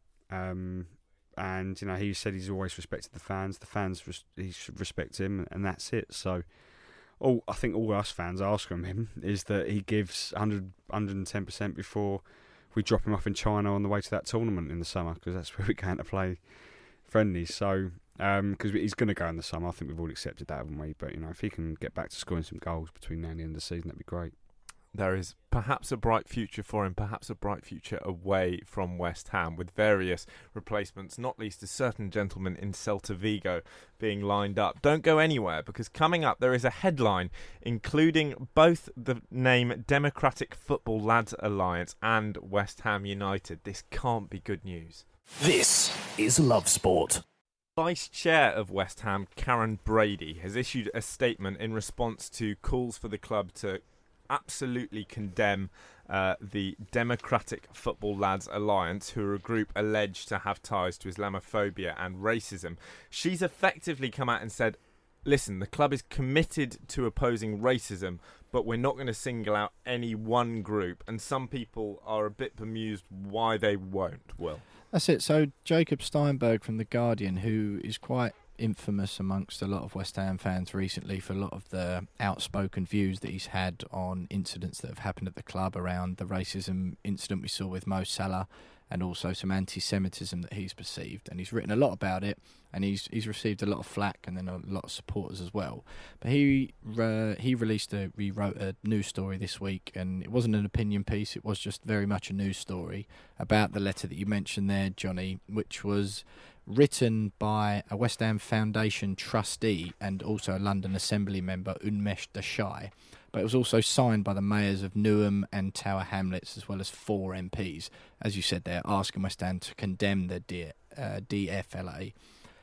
um, and you know he said he's always respected the fans. The fans res- he should respect him, and that's it. So, all I think all us fans ask from him is that he gives one hundred, one hundred ten percent before we drop him off in China on the way to that tournament in the summer, because that's where we're going to play friendlies. So because um, he's going to go in the summer, I think we've all accepted that, haven't we? But you know, if he can get back to scoring some goals between now and the end of the season, that'd be great. There is perhaps a bright future for him, perhaps a bright future away from West Ham, with various replacements, not least a certain gentleman in Celta Vigo being lined up. Don't go anywhere, because coming up there is a headline including both the name Democratic Football Lads Alliance and West Ham United. This can't be good news. This is Love Sport. Vice Chair of West Ham, Karen Brady, has issued a statement in response to calls for the club to absolutely condemn uh, the Democratic Football Lads Alliance, who are a group alleged to have ties to Islamophobia and racism. She's effectively come out and said, listen, the club is committed to opposing racism, but we're not going to single out any one group, and some people are a bit bemused why they won't, Will. That's it. So Jacob Steinberg from The Guardian, who is quite infamous amongst a lot of West Ham fans recently for a lot of the outspoken views that he's had on incidents that have happened at the club around the racism incident we saw with Mo Salah, and also some anti-Semitism that he's perceived. And he's written a lot about it, and he's he's received a lot of flack and then a lot of supporters as well. But he uh, he released a he wrote a news story this week, and it wasn't an opinion piece, it was just very much a news story about the letter that you mentioned there, Johnny, which was written by a West Ham Foundation trustee and also a London Assembly member, Unmesh Desai. But it was also signed by the mayors of Newham and Tower Hamlets, as well as four M Ps, as you said there, asking West Ham to condemn the D- uh, D F L A.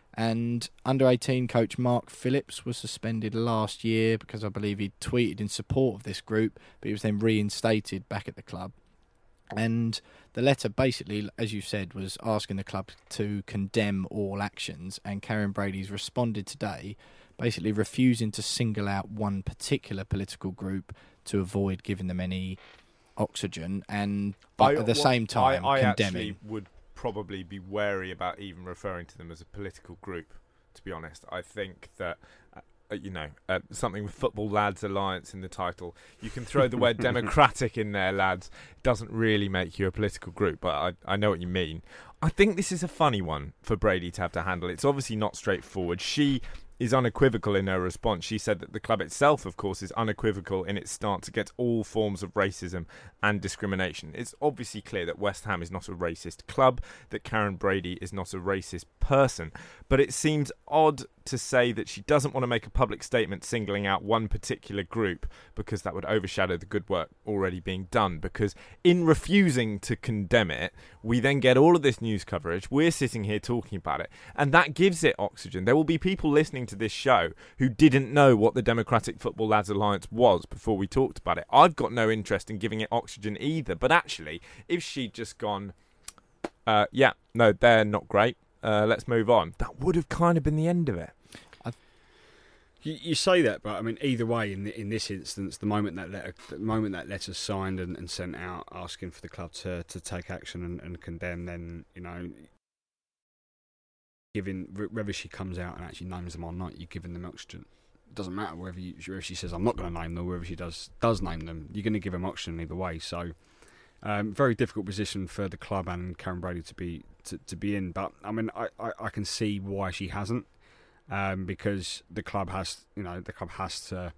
And under eighteen coach Mark Phillips was suspended last year because I believe he tweeted in support of this group, but he was then reinstated back at the club. And the letter basically, as you said, was asking the club to condemn all actions, and Karen Brady's responded today, basically refusing to single out one particular political group to avoid giving them any oxygen, and but I, at the well, same time I, I condemning. actually would probably be wary about even referring to them as a political group, to be honest. I think that uh, you know, uh, something with Football Lads Alliance in the title, you can throw the word democratic in there, lads. It doesn't really make you a political group, but I, I know what you mean. I think this is a funny one for Brady to have to handle. It's obviously not straightforward. She is unequivocal in her response. She said that the club itself, of course, is unequivocal in its stance against all forms of racism and discrimination. It's obviously clear that West Ham is not a racist club, that Karen Brady is not a racist person. But it seems odd to say that she doesn't want to make a public statement singling out one particular group, because that would overshadow the good work already being done. Because in refusing to condemn it, we then get all of this news coverage. We're sitting here talking about it, and that gives it oxygen. There will be people listening to this show who didn't know what the Democratic Football Lads Alliance was before we talked about it. I've got no interest in giving it oxygen either, but actually, if she'd just gone, uh, yeah, no, they're not great, uh, let's move on, that would have kind of been the end of it. You, you say that, but I mean, either way, in the, in this instance, the moment that letter, the moment that letter's signed and, and sent out, asking for the club to, to take action and, and condemn, then, you know, giving whether she comes out and actually names them or not, you're giving them oxygen. It doesn't matter whether, you, whether she says I'm not going to name them, or whether she does does name them. You're going to give them oxygen either way. So, um, very difficult position for the club and Karen Brady to be to, to be in. But I mean, I, I, I can see why she hasn't. Um, because the club has, you know, the club has to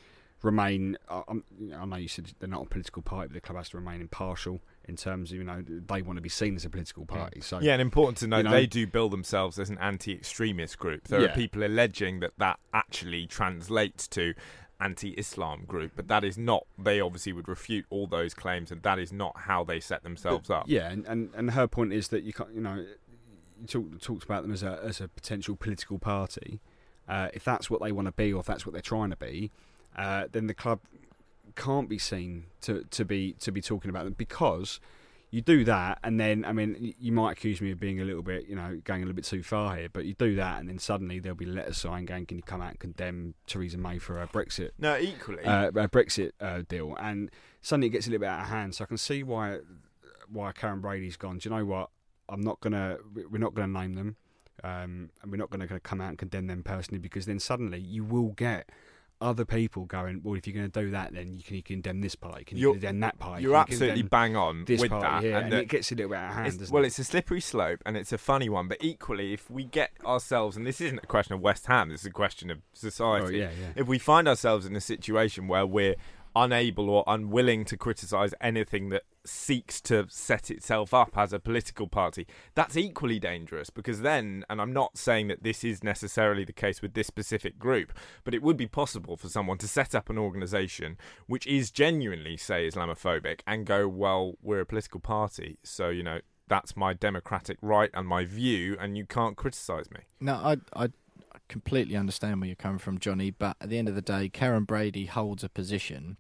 remain. Uh, I know you said they're not a political party, but the club has to remain impartial in terms of, you know, they want to be seen as a political party. So yeah, and important to note, you know, they do bill themselves as an anti-extremist group. There yeah. are people alleging that that actually translates to anti-Islam group, but that is not. They obviously would refute all those claims, and that is not how they set themselves but, up. Yeah, and, and and her point is that you can't, you know. You talk, talks about them as a as a potential political party. Uh, if that's what they want to be, or if that's what they're trying to be, uh, then the club can't be seen to, to be to be talking about them, because you do that, and then I mean, you might accuse me of being a little bit, you know, going a little bit too far here, but you do that, and then suddenly there'll be letters signed going, "Can you come out and condemn Theresa May for her Brexit?" No, equally, uh, a Brexit uh, deal, and suddenly it gets a little bit out of hand. So I can see why why Karen Brady's gone, do you know what? I'm not gonna. We're not gonna name them, um, and we're not gonna, gonna come out and condemn them personally, because then suddenly you will get other people going, well, if you're going to do that, then you can you condemn this party, can you you're, condemn that party? You're you absolutely bang on this with party that, here, and, and the, it gets a little bit out of hand. It's, doesn't well, it? it's a slippery slope, and it's a funny one. But equally, if we get ourselves, and this isn't a question of West Ham, this is a question of society. Oh, yeah, yeah. If we find ourselves in a situation where we're unable or unwilling to criticise anything that seeks to set itself up as a political party, that's equally dangerous, because then, and I'm not saying that this is necessarily the case with this specific group, but it would be possible for someone to set up an organisation which is genuinely, say, Islamophobic, and go, well, we're a political party, so, you know, that's my democratic right and my view, and you can't criticise me. No, I, I completely understand where you're coming from, Johnny, but at the end of the day, Karen Brady holds a position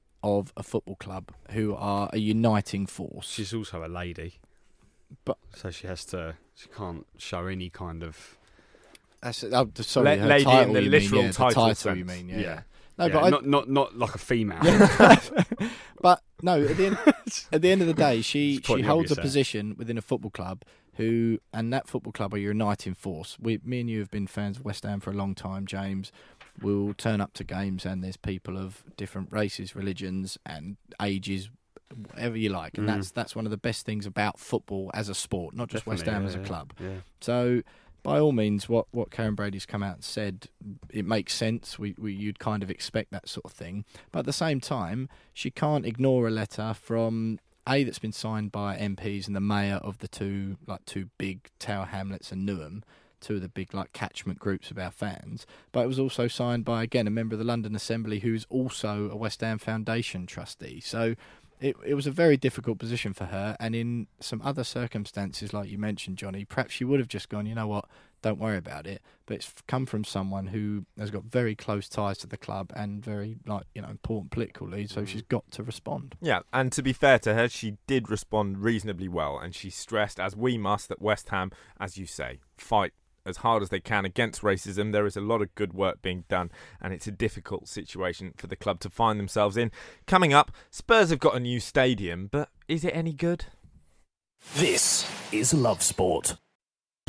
of a football club who are a uniting force. She's also a lady, but so she has to. She can't show any kind of. That's, oh, sorry, La- her lady title, in the you literal mean, yeah, title the title sense. you mean, yeah. Yeah. No, yeah, but I, not not not like a female. but no, at the end, at the end of the day, she It's quite she holds a obvious, that. position within a football club who, and that football club are a uniting force. We, me and you have been fans of West Ham for a long time, James. We'll turn up to games and there's people of different races, religions, and ages, whatever you like, and Mm. that's that's one of the best things about football as a sport, not just West Ham Definitely, as a yeah, club. Yeah. So, by all means, what, what Karen Brady's come out and said, it makes sense. We, we you'd kind of expect that sort of thing, but at the same time, she can't ignore a letter from A that's been signed by M Ps and the mayor of the two like two big Tower Hamlets and Newham, two of the big like catchment groups of our fans. But it was also signed by, again, a member of the London Assembly who's also a West Ham Foundation trustee. So it it was a very difficult position for her, and in some other circumstances, like you mentioned, Johnny, perhaps she would have just gone, you know what, don't worry about it. But it's come from someone who has got very close ties to the club and very, like, you know, important political lead, so she's got to respond. Yeah, and to be fair to her, she did respond reasonably well, and she stressed, as we must, that West Ham, as you say, fight as hard as they can against racism. There is a lot of good work being done, and it's a difficult situation for the club to find themselves in. Coming up, Spurs have got a new stadium, but is it any good? This is Love Sport.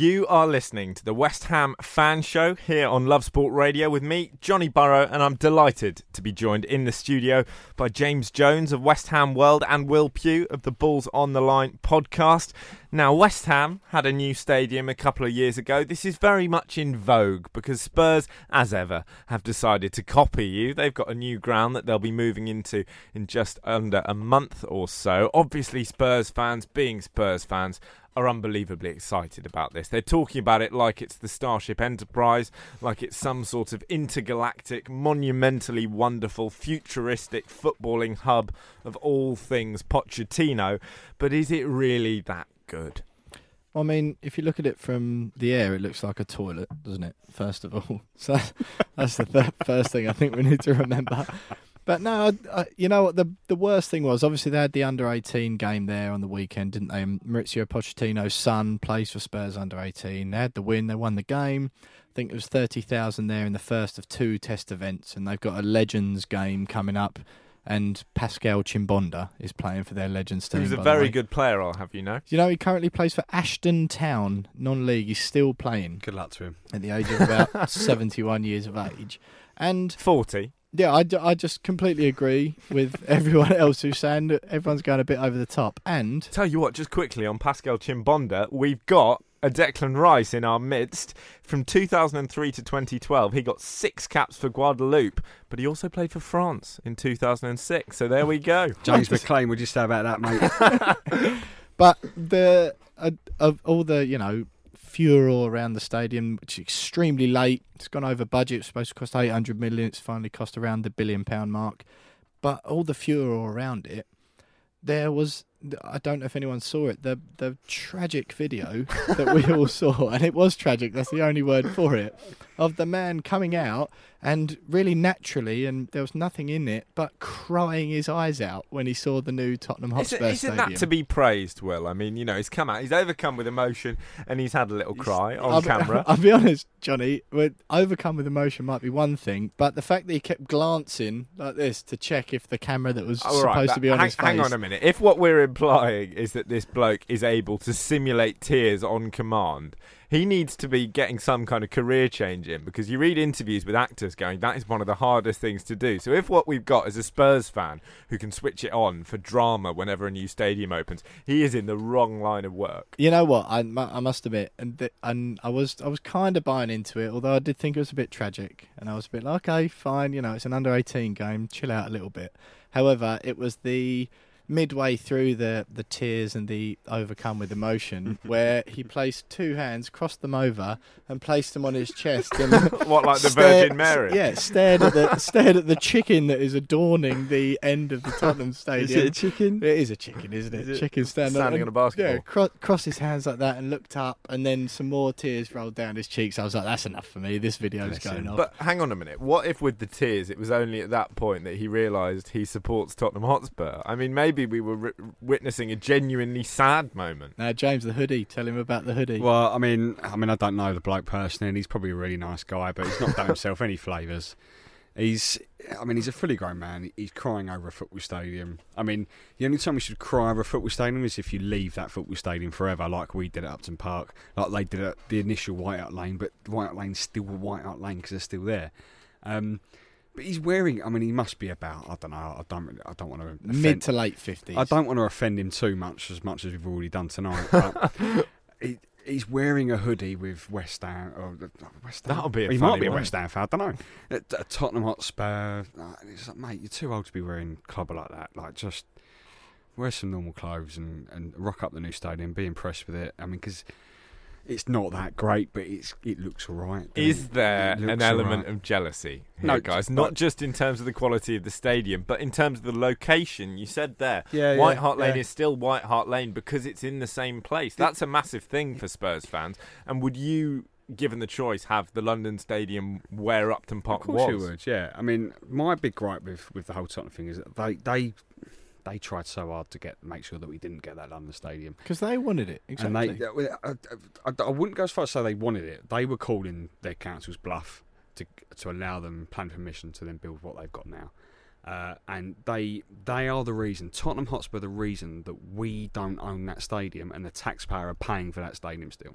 You are listening to the West Ham Fan Show here on Love Sport Radio with me, Johnny Burrow, and I'm delighted to be joined in the studio by James Jones of West Ham World and Will Pugh of the Bulls on the Line podcast. Now, West Ham had a new stadium a couple of years ago. This is very much in vogue because Spurs, as ever, have decided to copy you. They've got a new ground that they'll be moving into in just under a month or so. Obviously, Spurs fans, being Spurs fans, are unbelievably excited about this. They're talking about it like it's the Starship Enterprise, like it's some sort of intergalactic, monumentally wonderful, futuristic footballing hub of all things Pochettino. But is it really that good? I mean, if you look at it from the air, it looks like a toilet, doesn't it? First of all. So that's the th- first thing I think we need to remember. But no, I, I, you know what, the the worst thing was, obviously they had the under eighteen game there on the weekend, didn't they? And Maurizio Pochettino's son plays for Spurs under eighteen. They had the win, they won the game. I think it was thirty thousand there in the first of two test events, and they've got a Legends game coming up, and Pascal Chimbonda is playing for their Legends team. He's a very good player, I'll have you know. You know, he currently plays for Ashton Town, non-league. He's still playing. Good luck to him. At the age of about seventy-one years of age. And forty. Yeah, I, I just completely agree with everyone else who's saying that everyone's going a bit over the top. And tell you what, just quickly on Pascal Chimbonda, we've got a Declan Rice in our midst. From two thousand three to twenty twelve, he got six caps for Guadeloupe, but he also played for France in two thousand six. So there we go. James McLean, would you say about that, mate? But the uh, of all the, you know, furor around the stadium, which is extremely late. It's gone over budget. It's supposed to cost eight hundred million. It's finally cost around the billion pound mark. But all the furor around it, there was, I don't know if anyone saw it, the the tragic video that we all saw, and it was tragic, that's the only word for it, of the man coming out and really naturally, and there was nothing in it, but crying his eyes out when he saw the new Tottenham Hotspur Isn't, isn't stadium. that to be praised, Will? I mean, you know, he's come out, he's overcome with emotion, and he's had a little cry on I'll, camera. I'll be honest, Johnny, with overcome with emotion might be one thing, but the fact that he kept glancing like this to check if the camera that was All supposed right, to be on hang, his face... hang on a minute. If what we're implying is that this bloke is able to simulate tears on command, he needs to be getting some kind of career change in, because you read interviews with actors going, that is one of the hardest things to do. So if what we've got is a Spurs fan who can switch it on for drama whenever a new stadium opens, he is in the wrong line of work. You know what? I, I must admit, and th- and I was I was kind of buying into it, although I did think it was a bit tragic, and I was a bit like, okay, fine, you know, it's an under eighteen game, chill out a little bit. However, it was the midway through the, the tears and the overcome with emotion where he placed two hands, crossed them over, and placed them on his chest. And what, like the stared, Virgin Mary? Yeah, stared at the stared at the chicken that is adorning the end of the Tottenham Stadium. Is it a chicken? It is a chicken, isn't it? Is it chicken standing, standing on, on a basketball? Yeah, cro- crossed his hands like that and looked up, and then some more tears rolled down his cheeks. I was like, that's enough for me. This video's going off. But hang on a minute. What if with the tears it was only at that point that he realised he supports Tottenham Hotspur? I mean, maybe we were ri- witnessing a genuinely sad moment. Now, James, the hoodie. Tell him about the hoodie. Well, I mean, I mean, I don't know the bloke personally, and he's probably a really nice guy, but he's not done himself any favours. He's, I mean, he's a fully grown man. He's crying over a football stadium. I mean, the only time you should cry over a football stadium is if you leave that football stadium forever, like we did at Upton Park, like they did at the initial White Hart Lane, but White Hart Lane's still White Hart Lane because they're still there. Um, but he's wearing, I mean, he must be about, I don't know, I don't, I don't want to offend, mid to late fifties. I don't want to offend him too much, as much as we've already done tonight. But he, he's wearing a hoodie with West Ham. Or West Ham. That'll be a He funny might be a one. West Ham fan. I don't know. At, at Tottenham Hotspur. It's like, mate, you're too old to be wearing clobber like that. Like, just wear some normal clothes and, and rock up the new stadium. Be impressed with it. I mean, because it's not that great, but it's it looks all right. Is there It looks an element all right. of jealousy here, No, guys? but- Not just in terms of the quality of the stadium, but in terms of the location. You said there, Yeah, White yeah, Hart Lane yeah. is still White Hart Lane because it's in the same place. That's a massive thing for Spurs fans. And would you, given the choice, have the London Stadium where Upton Park Of course was? you would, yeah. I mean, my big gripe with, with the whole Tottenham thing is that they they they tried so hard to get make sure that we didn't get that London Stadium. Because they wanted it, exactly. And they, I, I, I wouldn't go as far as say they wanted it. They were calling their council's bluff to to allow them planning permission to then build what they've got now. Uh, and they they are the reason, Tottenham Hotspur, the reason that we don't own that stadium and the taxpayer are paying for that stadium still.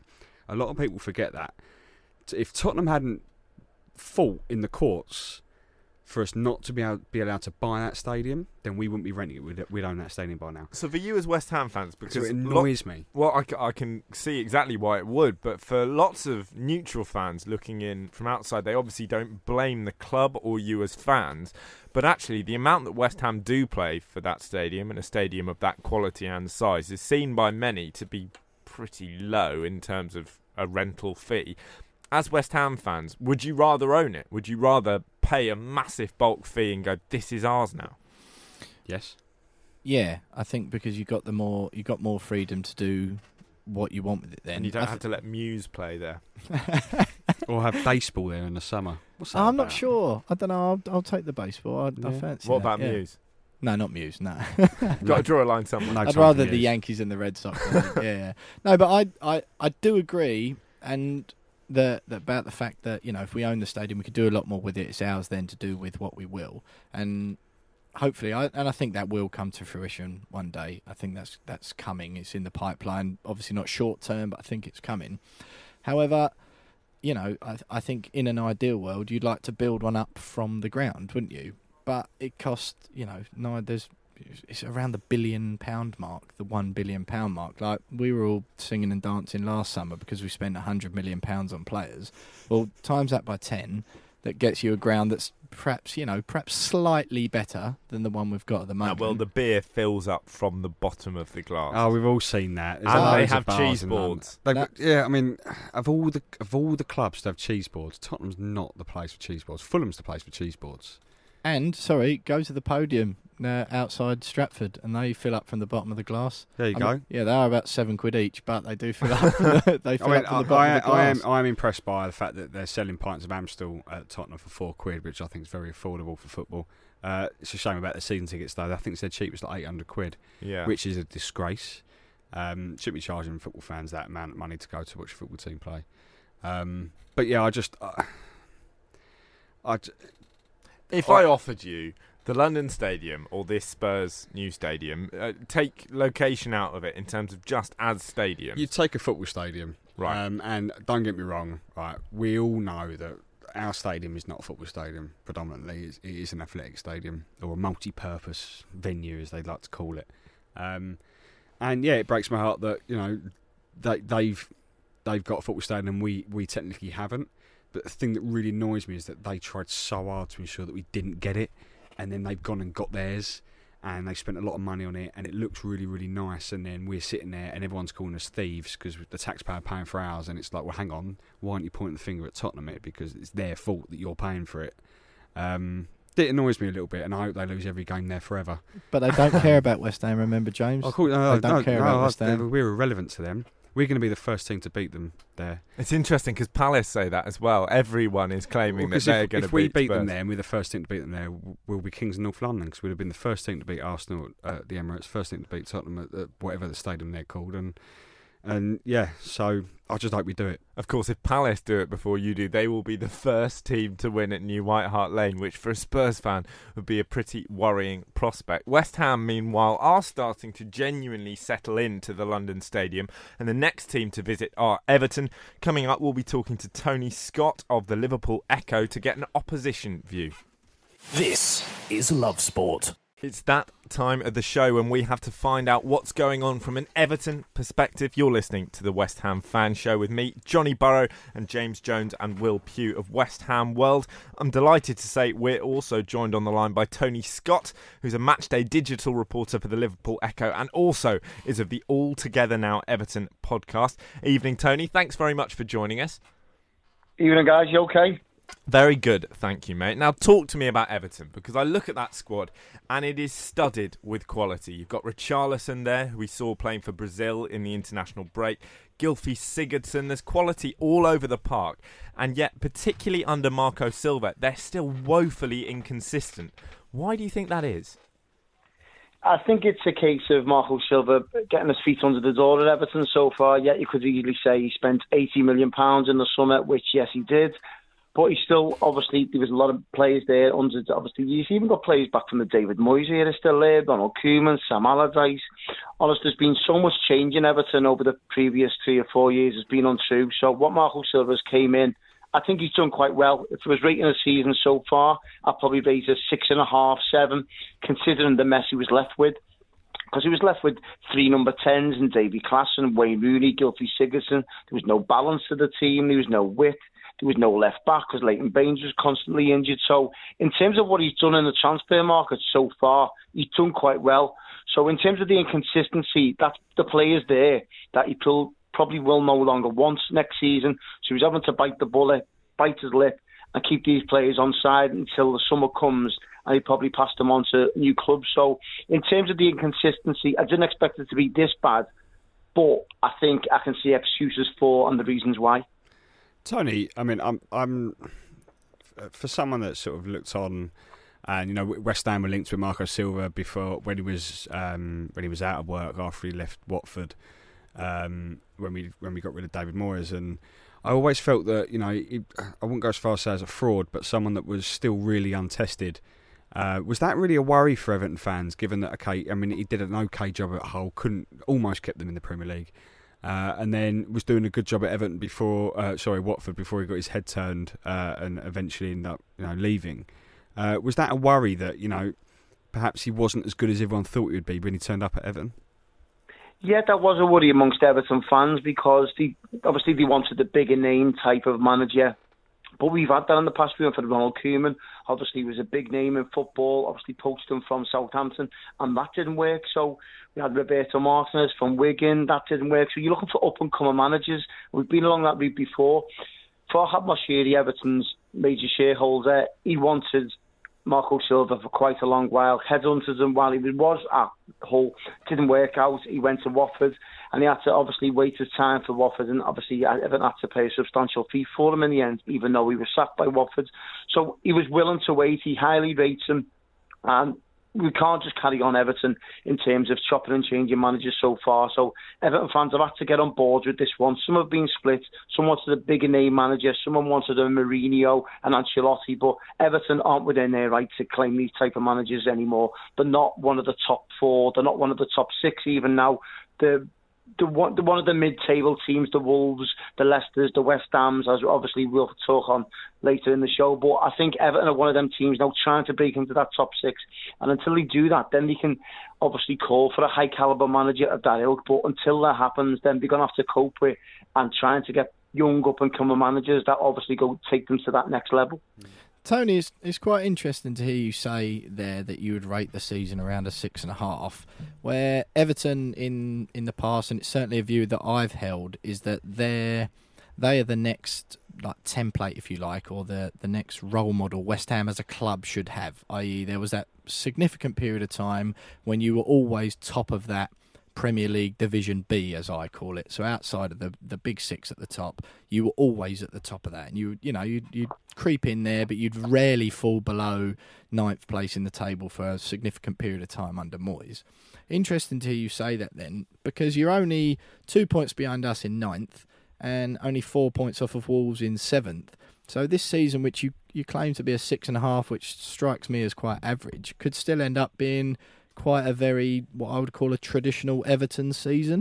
A lot of people forget that. If Tottenham hadn't fought in the courts for us not to be able be allowed to buy that stadium, then we wouldn't be renting it. We'd, we'd own that stadium by now. So for you as West Ham fans, because so it annoys lo- me. Well, I, c- I can see exactly why it would, but for lots of neutral fans looking in from outside, they obviously don't blame the club or you as fans. But actually, the amount that West Ham do play for that stadium, and a stadium of that quality and size, is seen by many to be pretty low in terms of a rental fee. As West Ham fans, would you rather own it? Would you rather pay a massive bulk fee and go, this is ours now? Yes. Yeah, I think because you got the more you got more freedom to do what you want with it. Then And you don't I have th- to let Muse play there. Or have baseball there in the summer. What's that I'm about? not sure. I don't know. I'll, I'll take the baseball. I, I Yeah. fancy. What that, about yeah. Muse? No, not Muse. No. You've got to draw a line somewhere. No I'd time rather for the Muse. Yankees and the Red Sox. I think. yeah, yeah. No, but I, I, I do agree, and the, the about the fact that, you know, if we own the stadium, we could do a lot more with it. It's ours then to do with what we will, and hopefully, I and I think that will come to fruition one day. I think that's that's coming. It's in the pipeline. Obviously, not short term, but I think it's coming. However, you know, I, I think in an ideal world, you'd like to build one up from the ground, wouldn't you? But it costs, you know, no, there's it's around the billion pound mark, the one billion pound mark. Like, we were all singing and dancing last summer because we spent a hundred million pounds on players. Well, times that by ten, that gets you a ground that's perhaps, you know, perhaps slightly better than the one we've got at the Uh, moment. well, the beer fills up from the bottom of the glass. Oh, we've all seen that. There's And they loads of have bars cheese in boards. London. That- They've got- yeah, I mean, of all the of all the clubs to have cheese boards, Tottenham's not the place for cheese boards. Fulham's the place for cheese boards. And, sorry, go to the podium uh, outside Stratford, and they fill up from the bottom of the glass. There you I go. mean, yeah, they are about seven quid each, but they do fill up. From the, they fill I mean, up from I, the bottom I, of the I glass. am I am impressed by the fact that they're selling pints of Amstel at Tottenham for four quid, which I think is very affordable for football. Uh, it's a shame about the season tickets though. I think they're cheapest like eight hundred quid, Yeah. which is a disgrace. Um, shouldn't be charging football fans that amount of money to go to watch a football team play. Um, but yeah, I just, uh, I, j- If I- I offered you the London Stadium or this Spurs new stadium, uh, take location out of it in terms of just as stadium. you'd take a football stadium, Right. Um, and don't get me wrong, right? We all know that our stadium is not a football stadium. Predominantly, It's- it is an athletic stadium or a multi-purpose venue, as they like to call it. Um, and yeah, it breaks my heart that, you know, they, they've they've got a football stadium and we we technically haven't. But the thing that really annoys me is that they tried so hard to ensure that we didn't get it, and then they've gone and got theirs, and they spent a lot of money on it, and it looks really, really nice, and then we're sitting there and everyone's calling us thieves because the taxpayer paying for ours, and it's like, well, hang on, why aren't you pointing the finger at Tottenham here, because it's their fault that you're paying for it. Um, it annoys me a little bit, and I hope they lose every game there forever. But they don't care about West Ham, remember, James? Oh, cool. no, They don't no, care no, about no, West Ham. We're irrelevant to them. We're going to be the first team to beat them there. It's interesting because Palace say that as well. Everyone is claiming Well, that 'cause they're if, going to if we beat beat them Spurs. there and we're the first team to beat them there, we'll be kings of North London because we'd have been the first team to beat Arsenal at the Emirates, first team to beat Tottenham at, at whatever the stadium they're called, and and yeah, so I just hope we do it. Of course, if Palace do it before you do, they will be the first team to win at New White Hart Lane, which for a Spurs fan would be a pretty worrying prospect. West Ham, meanwhile, are starting to genuinely settle into the London Stadium, and the next team to visit are Everton. Coming up, we'll be talking to Tony Scott of the Liverpool Echo to get an opposition view. This is Love Sport. It's that time of the show when we have to find out what's going on from an Everton perspective. You're listening to the West Ham Fan Show with me, Johnny Burrow, and James Jones and Will Pugh of West Ham World. I'm delighted to say we're also joined on the line by Tony Scott, who's a matchday digital reporter for the Liverpool Echo and also is of the All Together Now Everton podcast. Evening, Tony. Thanks very much for joining us. Evening, guys. You okay? Very good, thank you, mate. Now, talk to me about Everton, because I look at that squad and it is studded with quality. You've got Richarlison there, who we saw playing for Brazil in the international break. Gylfi Sigurdsson, there's quality all over the park. And yet, particularly under Marco Silva, they're still woefully inconsistent. Why do you think that is? I think it's a case of Marco Silva getting his feet under the door at Everton so far. Yet you could easily say he spent eighty million pounds in the summer, which, yes, he did. But he still, obviously, there was a lot of players there. Under, obviously, you've even got players back from the David Moyes era still there, Donald Koeman, Sam Allardyce. Honestly, there's been so much change in Everton over the previous three or four years. It's been untrue. So what Marco Silva's came in, I think he's done quite well. If I was rating a season so far, I'd probably rate it six and a half, seven, considering the mess he was left with. Because he was left with three number tens and Davy Klaassen, Wayne Rooney, Gylfi Sigurdsson. There was no balance to the team. There was no width. There was no left back because Leighton Baines was constantly injured. So in terms of what he's done in the transfer market so far, he's done quite well. So in terms of the inconsistency, that's the players there that he probably will no longer want next season. So he's having to bite the bullet, bite his lip, and keep these players on side until the summer comes, and he probably passed them on to new clubs. So in terms of the inconsistency, I didn't expect it to be this bad, but I think I can see excuses for and the reasons why. Tony, I mean, I'm, I'm for someone that sort of looked on, and you know, West Ham were linked with Marco Silva before when he was um, when he was out of work after he left Watford, um, when we when we got rid of David Moyes, and I always felt that, you know, he, I wouldn't go as far as say as a fraud, but someone that was still really untested. Uh, was that really a worry for Everton fans, given that, okay, I mean, he did an okay job at Hull, couldn't, almost kept them in the Premier League, uh, and then was doing a good job at Everton before, uh, sorry, Watford, before he got his head turned uh, and eventually ended up, you know, leaving. Uh, was that a worry that, you know, perhaps he wasn't as good as everyone thought he would be when he turned up at Everton? Yeah, that was a worry amongst Everton fans because they, obviously they wanted a bigger name type of manager. But we've had that in the past. We went for Ronald Koeman. Obviously, he was a big name in football. Obviously, poached him from Southampton, and that didn't work. So we had Roberto Martinez from Wigan. That didn't work. So you're looking for up-and-coming managers. We've been along that route before. Farhad Moshiri, Everton's major shareholder, he wanted Marco Silva for quite a long while. Headhunted him while he was at Hull. Didn't work out. He went to Watford, and he had to obviously wait his time for Watford, and obviously Everton had to pay a substantial fee for him in the end, even though he was sacked by Watford. So he was willing to wait. He highly rates him, and we can't just carry on Everton in terms of chopping and changing managers so far. So Everton fans have had to get on board with this one. Some have been split. Some wanted a bigger name manager. Someone wanted a Mourinho and Ancelotti. But Everton aren't within their right to claim these type of managers anymore. They're not one of the top four. They're not one of the top six even now. The The one, the one of the mid-table teams, the Wolves, the Leicesters, the West Hams, as obviously we'll talk on later in the show. But I think Everton are one of them teams now trying to break into that top six. And until they do that, then they can obviously call for a high-caliber manager of that ilk. But until that happens, then they're going to have to cope with and trying to get young up-and-coming managers that obviously go take them to that next level. Tony, it's, it's quite interesting to hear you say there that you would rate the season around a six and a half, where Everton in, in the past, and it's certainly a view that I've held, is that they're, they are the next like template, if you like, or the, the next role model West Ham as a club should have, that is there was that significant period of time when you were always top of that Premier League Division B, as I call it. So outside of the the big six at the top, you were always at the top of that, and you you know you'd, you'd creep in there, but you'd rarely fall below ninth place in the table for a significant period of time under Moyes. Interesting to hear you say that then, because you're only two points behind us in ninth, and only four points off of Wolves in seventh. So this season, which you you claim to be a six and a half, which strikes me as quite average, could still end up being quite a very, what I would call a traditional Everton season.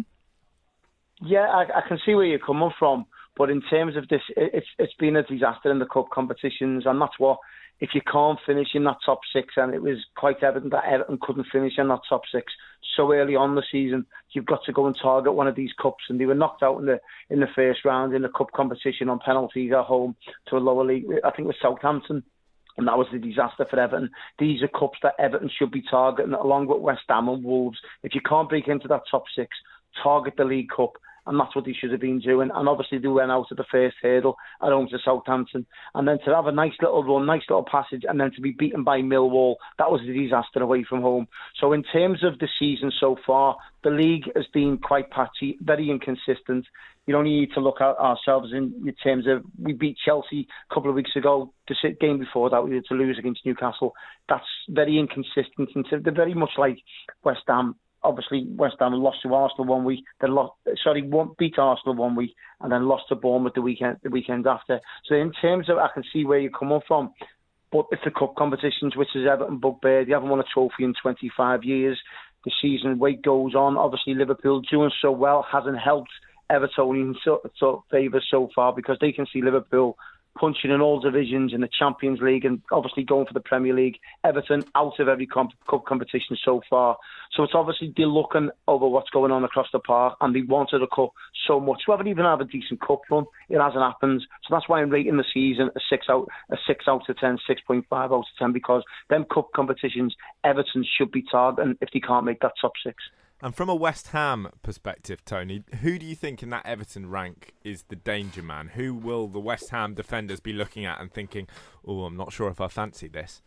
Yeah, I, I can see where you're coming from, but in terms of this, it's it's been a disaster in the cup competitions, and that's what, if you can't finish in that top six, and it was quite evident that Everton couldn't finish in that top six so early on the season, you've got to go and target one of these cups, and they were knocked out in the in the first round in the cup competition on penalties at home to a lower league, I think it was Southampton. And that was the disaster for Everton. These are cups that Everton should be targeting, along with West Ham and Wolves. If you can't break into that top six, target the League Cup. And that's what they should have been doing. And obviously they went out of the first hurdle at home to Southampton. And then to have a nice little run, nice little passage, and then to be beaten by Millwall, that was a disaster away from home. So in terms of the season so far, the league has been quite patchy, very inconsistent. You only need to look at ourselves in terms of, we beat Chelsea a couple of weeks ago. The game before that, we had to lose against Newcastle. That's very inconsistent. And they're very much like West Ham obviously West Ham lost to Arsenal one week. They lost, sorry, won, beat Arsenal one week and then lost to Bournemouth the weekend the weekend after. So in terms of, I can see where you're coming from, but it's the cup competitions, which is Everton bugbear. They haven't won a trophy in twenty-five years. The season weight goes on. Obviously Liverpool doing so well hasn't helped Evertonian so, so favour so far, because they can see Liverpool punching in all divisions in the Champions League and obviously going for the Premier League. Everton out of every comp- cup competition so far. So it's obviously they're looking over what's going on across the park, and they wanted a cup so much. We haven't even had a decent cup run. It hasn't happened. So that's why I'm rating the season a six out a six out of ten, six point five out of ten, because them cup competitions, Everton should be targeting if they can't make that top six. And from a West Ham perspective, Tony, who do you think in that Everton rank is the danger man? Who will the West Ham defenders be looking at and thinking, oh, I'm not sure if I fancy this?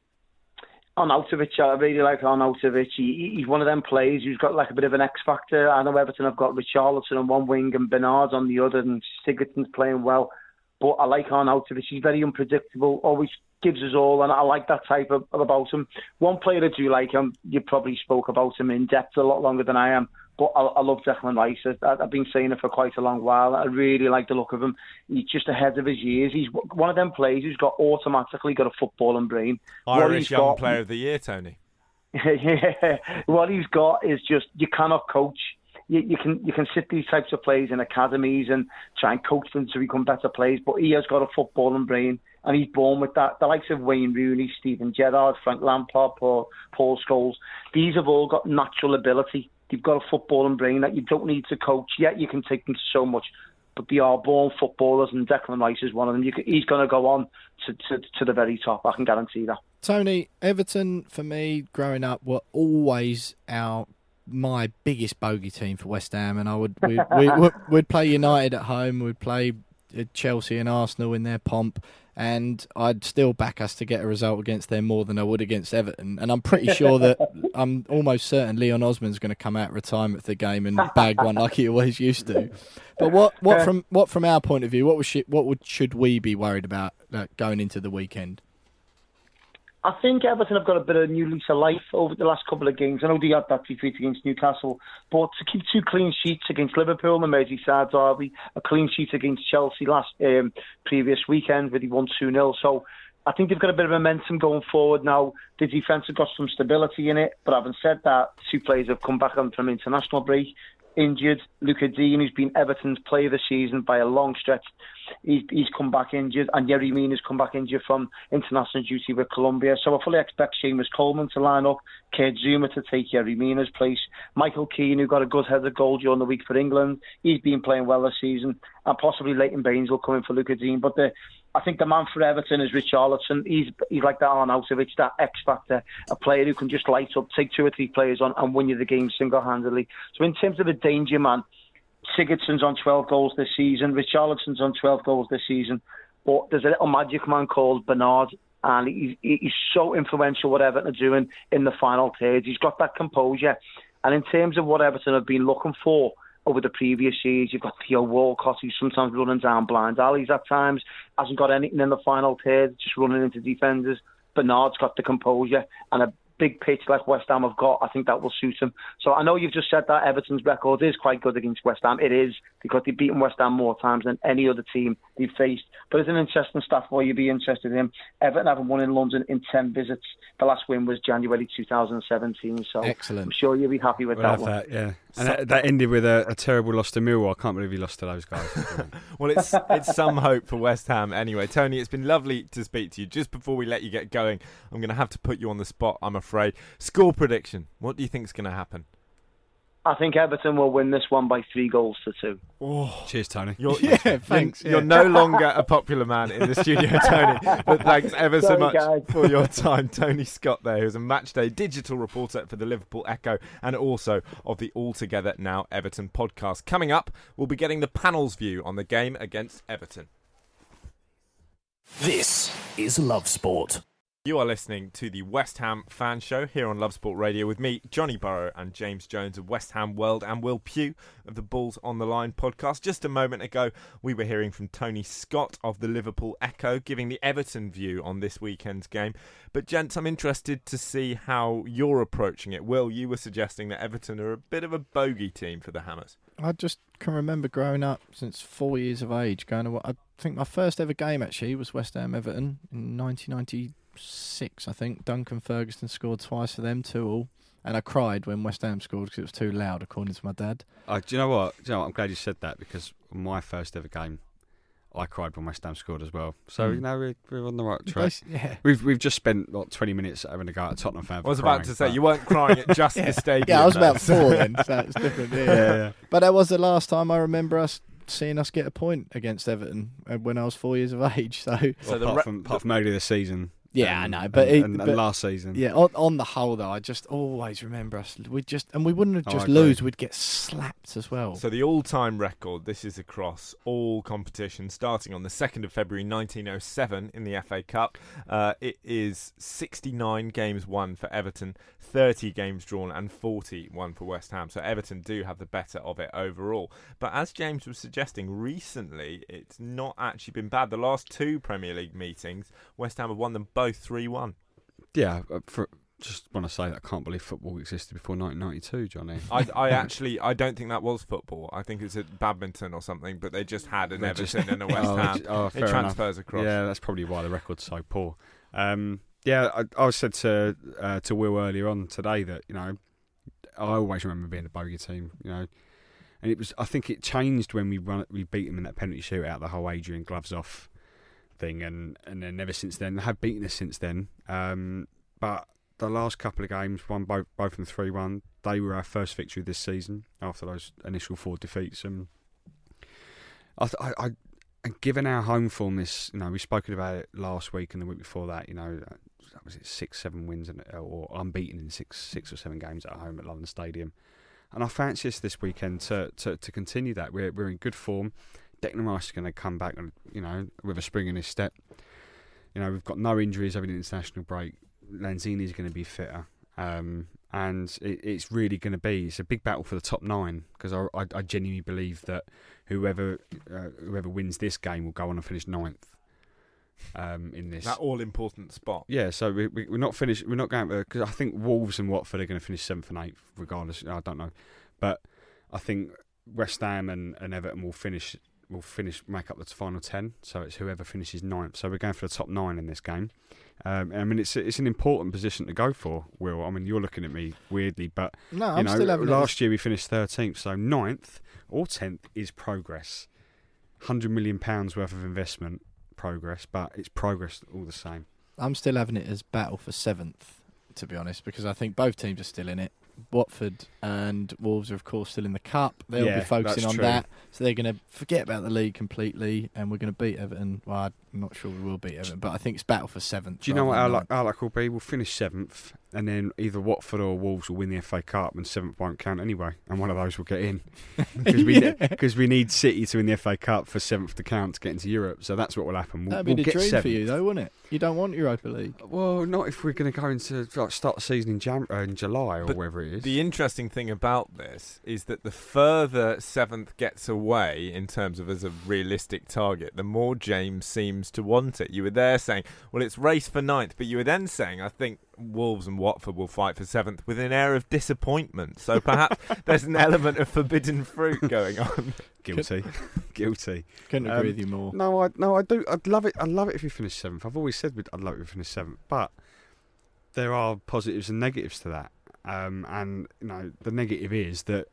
Arnautovic, I really like Arnautovic. He, he's one of them players who's got like a bit of an X factor. I know Everton have got Richarlison on one wing and Bernard on the other, and Sigurdsson's playing well. But I like Arnautovic. He's very unpredictable, always gives us all, and I like that type of, of about him. One player I do like him, you probably spoke about him in depth a lot longer than I am, but I, I love Declan Rice. I, I've been saying it for quite a long while. I really like the look of him. He's just ahead of his years. He's one of them players who's got automatically got a footballing brain. Irish Young got, Player of the Year, Tony. Yeah, what he's got is just, you cannot coach. You, you can you can sit these types of players in academies and try and coach them to become better players, but he has got a footballing brain, and he's born with that. The likes of Wayne Rooney, Steven Gerrard, Frank Lampard, Paul, Paul Scholes, these have all got natural ability. They've got a footballing brain that you don't need to coach. Yet you can take them to so much, but they are born footballers, and Declan Rice is one of them. You can, he's going to go on to, to, to the very top, I can guarantee that. Tony, Everton, for me, growing up, were always our my biggest bogey team for West Ham, and I would we, we, we'd, we'd play United at home, we'd play Chelsea and Arsenal in their pomp, and I'd still back us to get a result against them more than I would against Everton. And I'm pretty sure that I'm almost certain Leon Osman's going to come out of retirement for the game and bag one like he always used to. But what, what from what from our point of view, what was she, what would should we be worried about like, going into the weekend? I think Everton have got a bit of a new lease of life over the last couple of games. I know they had that defeat against Newcastle, but to keep two clean sheets against Liverpool and the Merseyside derby, a clean sheet against Chelsea last um, previous weekend where they won two nil. So I think they've got a bit of momentum going forward now. The defence have got some stability in it, but having said that, two players have come back on from international break, injured. Luca Dean, who's been Everton's player of the season by a long stretch, he's, he's come back injured, and Yerry Mina's come back injured from international duty with Colombia. So I fully expect Seamus Coleman to line up, Kurt Zuma to take Yerry Mina's place, Michael Keane, who got a good header goal during the week for England, he's been playing well this season, and possibly Leighton Baines will come in for Luca Dean. But the I think the man for Everton is Richarlison. He's he's like that Arnautovic, that X factor, a player who can just light up, take two or three players on, and win you the game single-handedly. So in terms of a danger man, Sigurdsson's on twelve goals this season, Richarlison's on twelve goals this season, but there's a little magic man called Bernard, and he's, he's so influential what Everton are doing in the final third. He's got that composure, and in terms of what Everton have been looking for over the previous years, you've got Theo Walcott, who's sometimes running down blind alleys at times, hasn't got anything in the final third, just running into defenders. Bernard's got the composure, and a big pitch like West Ham have got, I think that will suit him. So I know you've just said that Everton's record is quite good against West Ham. It is, because they've beaten West Ham more times than any other team they've faced. But it's an interesting stat for you to be interested in. Everton haven't won in London in ten visits. The last win was January two thousand seventeen. So excellent. I'm sure you'll be happy with we'll that one. That, yeah. And that, that ended with a, a terrible loss to Millwall. I can't believe he lost to those guys. Well, it's it's some hope for West Ham anyway. Tony, it's been lovely to speak to you. Just before we let you get going, I'm going to have to put you on the spot, I'm afraid. Score prediction. What do you think is going to happen? I think Everton will win this one by three goals to two. Oh, cheers, Tony. You're, yeah, thanks. You're, yeah. you're no longer a popular man in the studio, Tony. But thanks ever Sorry, so much guys. for your time. Tony Scott there, who's a matchday digital reporter for the Liverpool Echo and also of the Altogether Now Everton podcast. Coming up, we'll be getting the panel's view on the game against Everton. This is Love Sport. You are listening to the West Ham Fan Show here on Love Sport Radio with me, Johnny Burrow, and James Jones of West Ham World, and Will Pugh of the Balls on the Line podcast. Just a moment ago, we were hearing from Tony Scott of the Liverpool Echo, giving the Everton view on this weekend's game. But, gents, I'm interested to see how you're approaching it. Will, you were suggesting that Everton are a bit of a bogey team for the Hammers. I just can remember growing up since four years of age, going to, I think my first ever game actually was West Ham Everton in nineteen ninety-six, I think. Duncan Ferguson scored twice for them, two all. And I cried when West Ham scored because it was too loud, according to my dad. Uh, do you know what? Do you know what? I'm glad you said that, because my first ever game, I cried when West Ham scored as well. So, mm. you know, we're, we're on the right track. Yeah. We've we've just spent, what, twenty minutes having a go at a Tottenham fan. I was crying, about to say, you weren't crying at just yeah. the stadium. Yeah, I was though. about four then, so it's different. Yeah. yeah, yeah. But that was the last time I remember us seeing us get a point against Everton when I was four years of age. So, well, so the apart, re- from, apart from earlier this season. Yeah, and, I know, but, and, it, and, but and last season, yeah. On, on the whole, though, I just always remember us. We just and we wouldn't Oh, just I agree. lose; we'd get slapped as well. So the all-time record, this is across all competitions, starting on the second of February nineteen oh seven in the F A Cup. Uh, it is sixty-nine games won for Everton, thirty games drawn and forty won for West Ham. So Everton do have the better of it overall. But as James was suggesting, recently it's not actually been bad. The last two Premier League meetings, West Ham have won them both three one. Yeah, for, just want to say that I can't believe football existed before nineteen ninety-two, Johnny. I, I actually, I don't think that was football. I think it's at badminton or something, but they just had an They Everton just- and a West oh, Ham. oh, It fair transfers enough. across. Yeah, that's probably why the record's so poor. Um, yeah, I, I said to uh, to Will earlier on today that, you know, I always remember being a bogey team, you know, and it was. I think it changed when we run, we beat them in that penalty shootout, the whole Adrian gloves off thing, and, and then ever since then, they have beaten us since then. Um, but the last couple of games, won both both from three one. They were our first victory this season after those initial four defeats, and I, I, I and given our home form, this, you know, we've spoken about it last week and the week before that. You know, that was it, six, seven wins and, or unbeaten in six, six or seven games at home at London Stadium. And I fancy us this weekend to, to, to continue that. We're we're in good form. Declan Rice is going to come back, and you know, with a spring in his step. You know, we've got no injuries over the international break. Lanzini is going to be fitter, um, and it, it's really going to be it's a big battle for the top nine, because I, I, I genuinely believe that whoever uh, whoever wins this game will go on and finish ninth. Um, in this, That all-important spot. yeah, so we, we, we're not finished. We're not going to, because I think Wolves and Watford are going to finish seventh and eighth, regardless. I don't know, but I think West Ham and, and Everton will finish will finish make up the final ten. So it's whoever finishes ninth. So we're going for the top nine in this game. Um, I mean, it's it's an important position to go for, Will. I mean, you're looking at me weirdly, but no, you I'm know, still having last year we finished thirteenth, so ninth or tenth is progress. one hundred million pounds worth of investment. Progress, but it's progress all the same. I'm still having it as battle for seventh, to be honest, because I think both teams are still in it. Watford and Wolves are, of course, still in the Cup. They'll Yeah, be focusing that's on true. that, so they're going to forget about the league completely, and we're going to beat Everton. Well, I'm not sure we will beat Everton, but I think it's battle for seventh. Do you know what rather our than luck, our luck will be? We'll finish seventh, and then either Watford or Wolves will win the F A Cup, and seventh won't count anyway, and one of those will get in. Because we, Yeah. because we need City to win the F A Cup for seventh to count to get into Europe, so that's what will happen. We'll, That'd be we'll the get dream seventh. for you, though, wouldn't it? You don't want Europa League. Well, not if we're going to go into like, start the season in, Jan- uh, in July or But wherever it is. The interesting thing about this is that the further seventh gets away in terms of as a realistic target, the more James seems to want it. You were there saying, well, it's race for ninth, but you were then saying, I think Wolves and Watford will fight for seventh with an air of disappointment. So perhaps there's an element of forbidden fruit going on. Guilty, guilty. Couldn't Um, agree with you more. No, I no, I do. I'd love it. I'd love it if we finished seventh. I've always said we'd, I'd love it if we finished seventh, but there are positives and negatives to that. Um, and you know, the negative is that,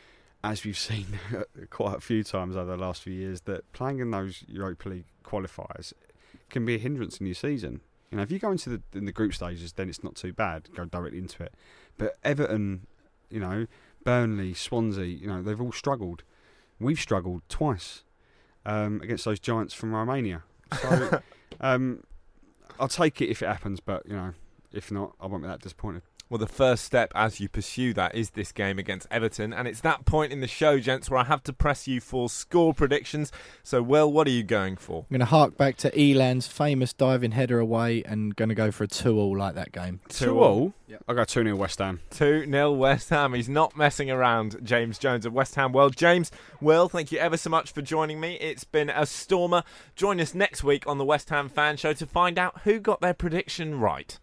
as we've seen quite a few times over the last few years, that playing in those Europa League qualifiers can be a hindrance in your season. You know, if you go into the in the group stages, then it's not too bad. Go directly into it. But Everton, you know, Burnley, Swansea, you know, they've all struggled. We've struggled twice um, against those giants from Romania. So um, I'll take it if it happens, but you know, if not, I won't be that disappointed. Well, the first step as you pursue that is this game against Everton, and it's that point in the show, gents, where I have to press you for score predictions. So, Will, what are you going for? I'm going to hark back to Elan's famous diving header away and going to go for a two all like that game. two all? Yep. I'll go two nil West Ham. two nil West Ham. He's not messing around, James Jones of West Ham World. James, Will, thank you ever so much for joining me. It's been a stormer. Join us next week on the West Ham Fan Show to find out who got their prediction right.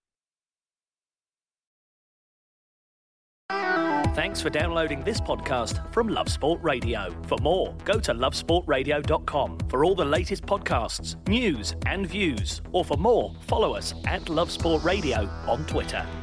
Thanks for downloading this podcast from Love Sport Radio. For more, go to love sport radio dot com for all the latest podcasts, news and views. Or for more, follow us at Love Sport Radio on Twitter.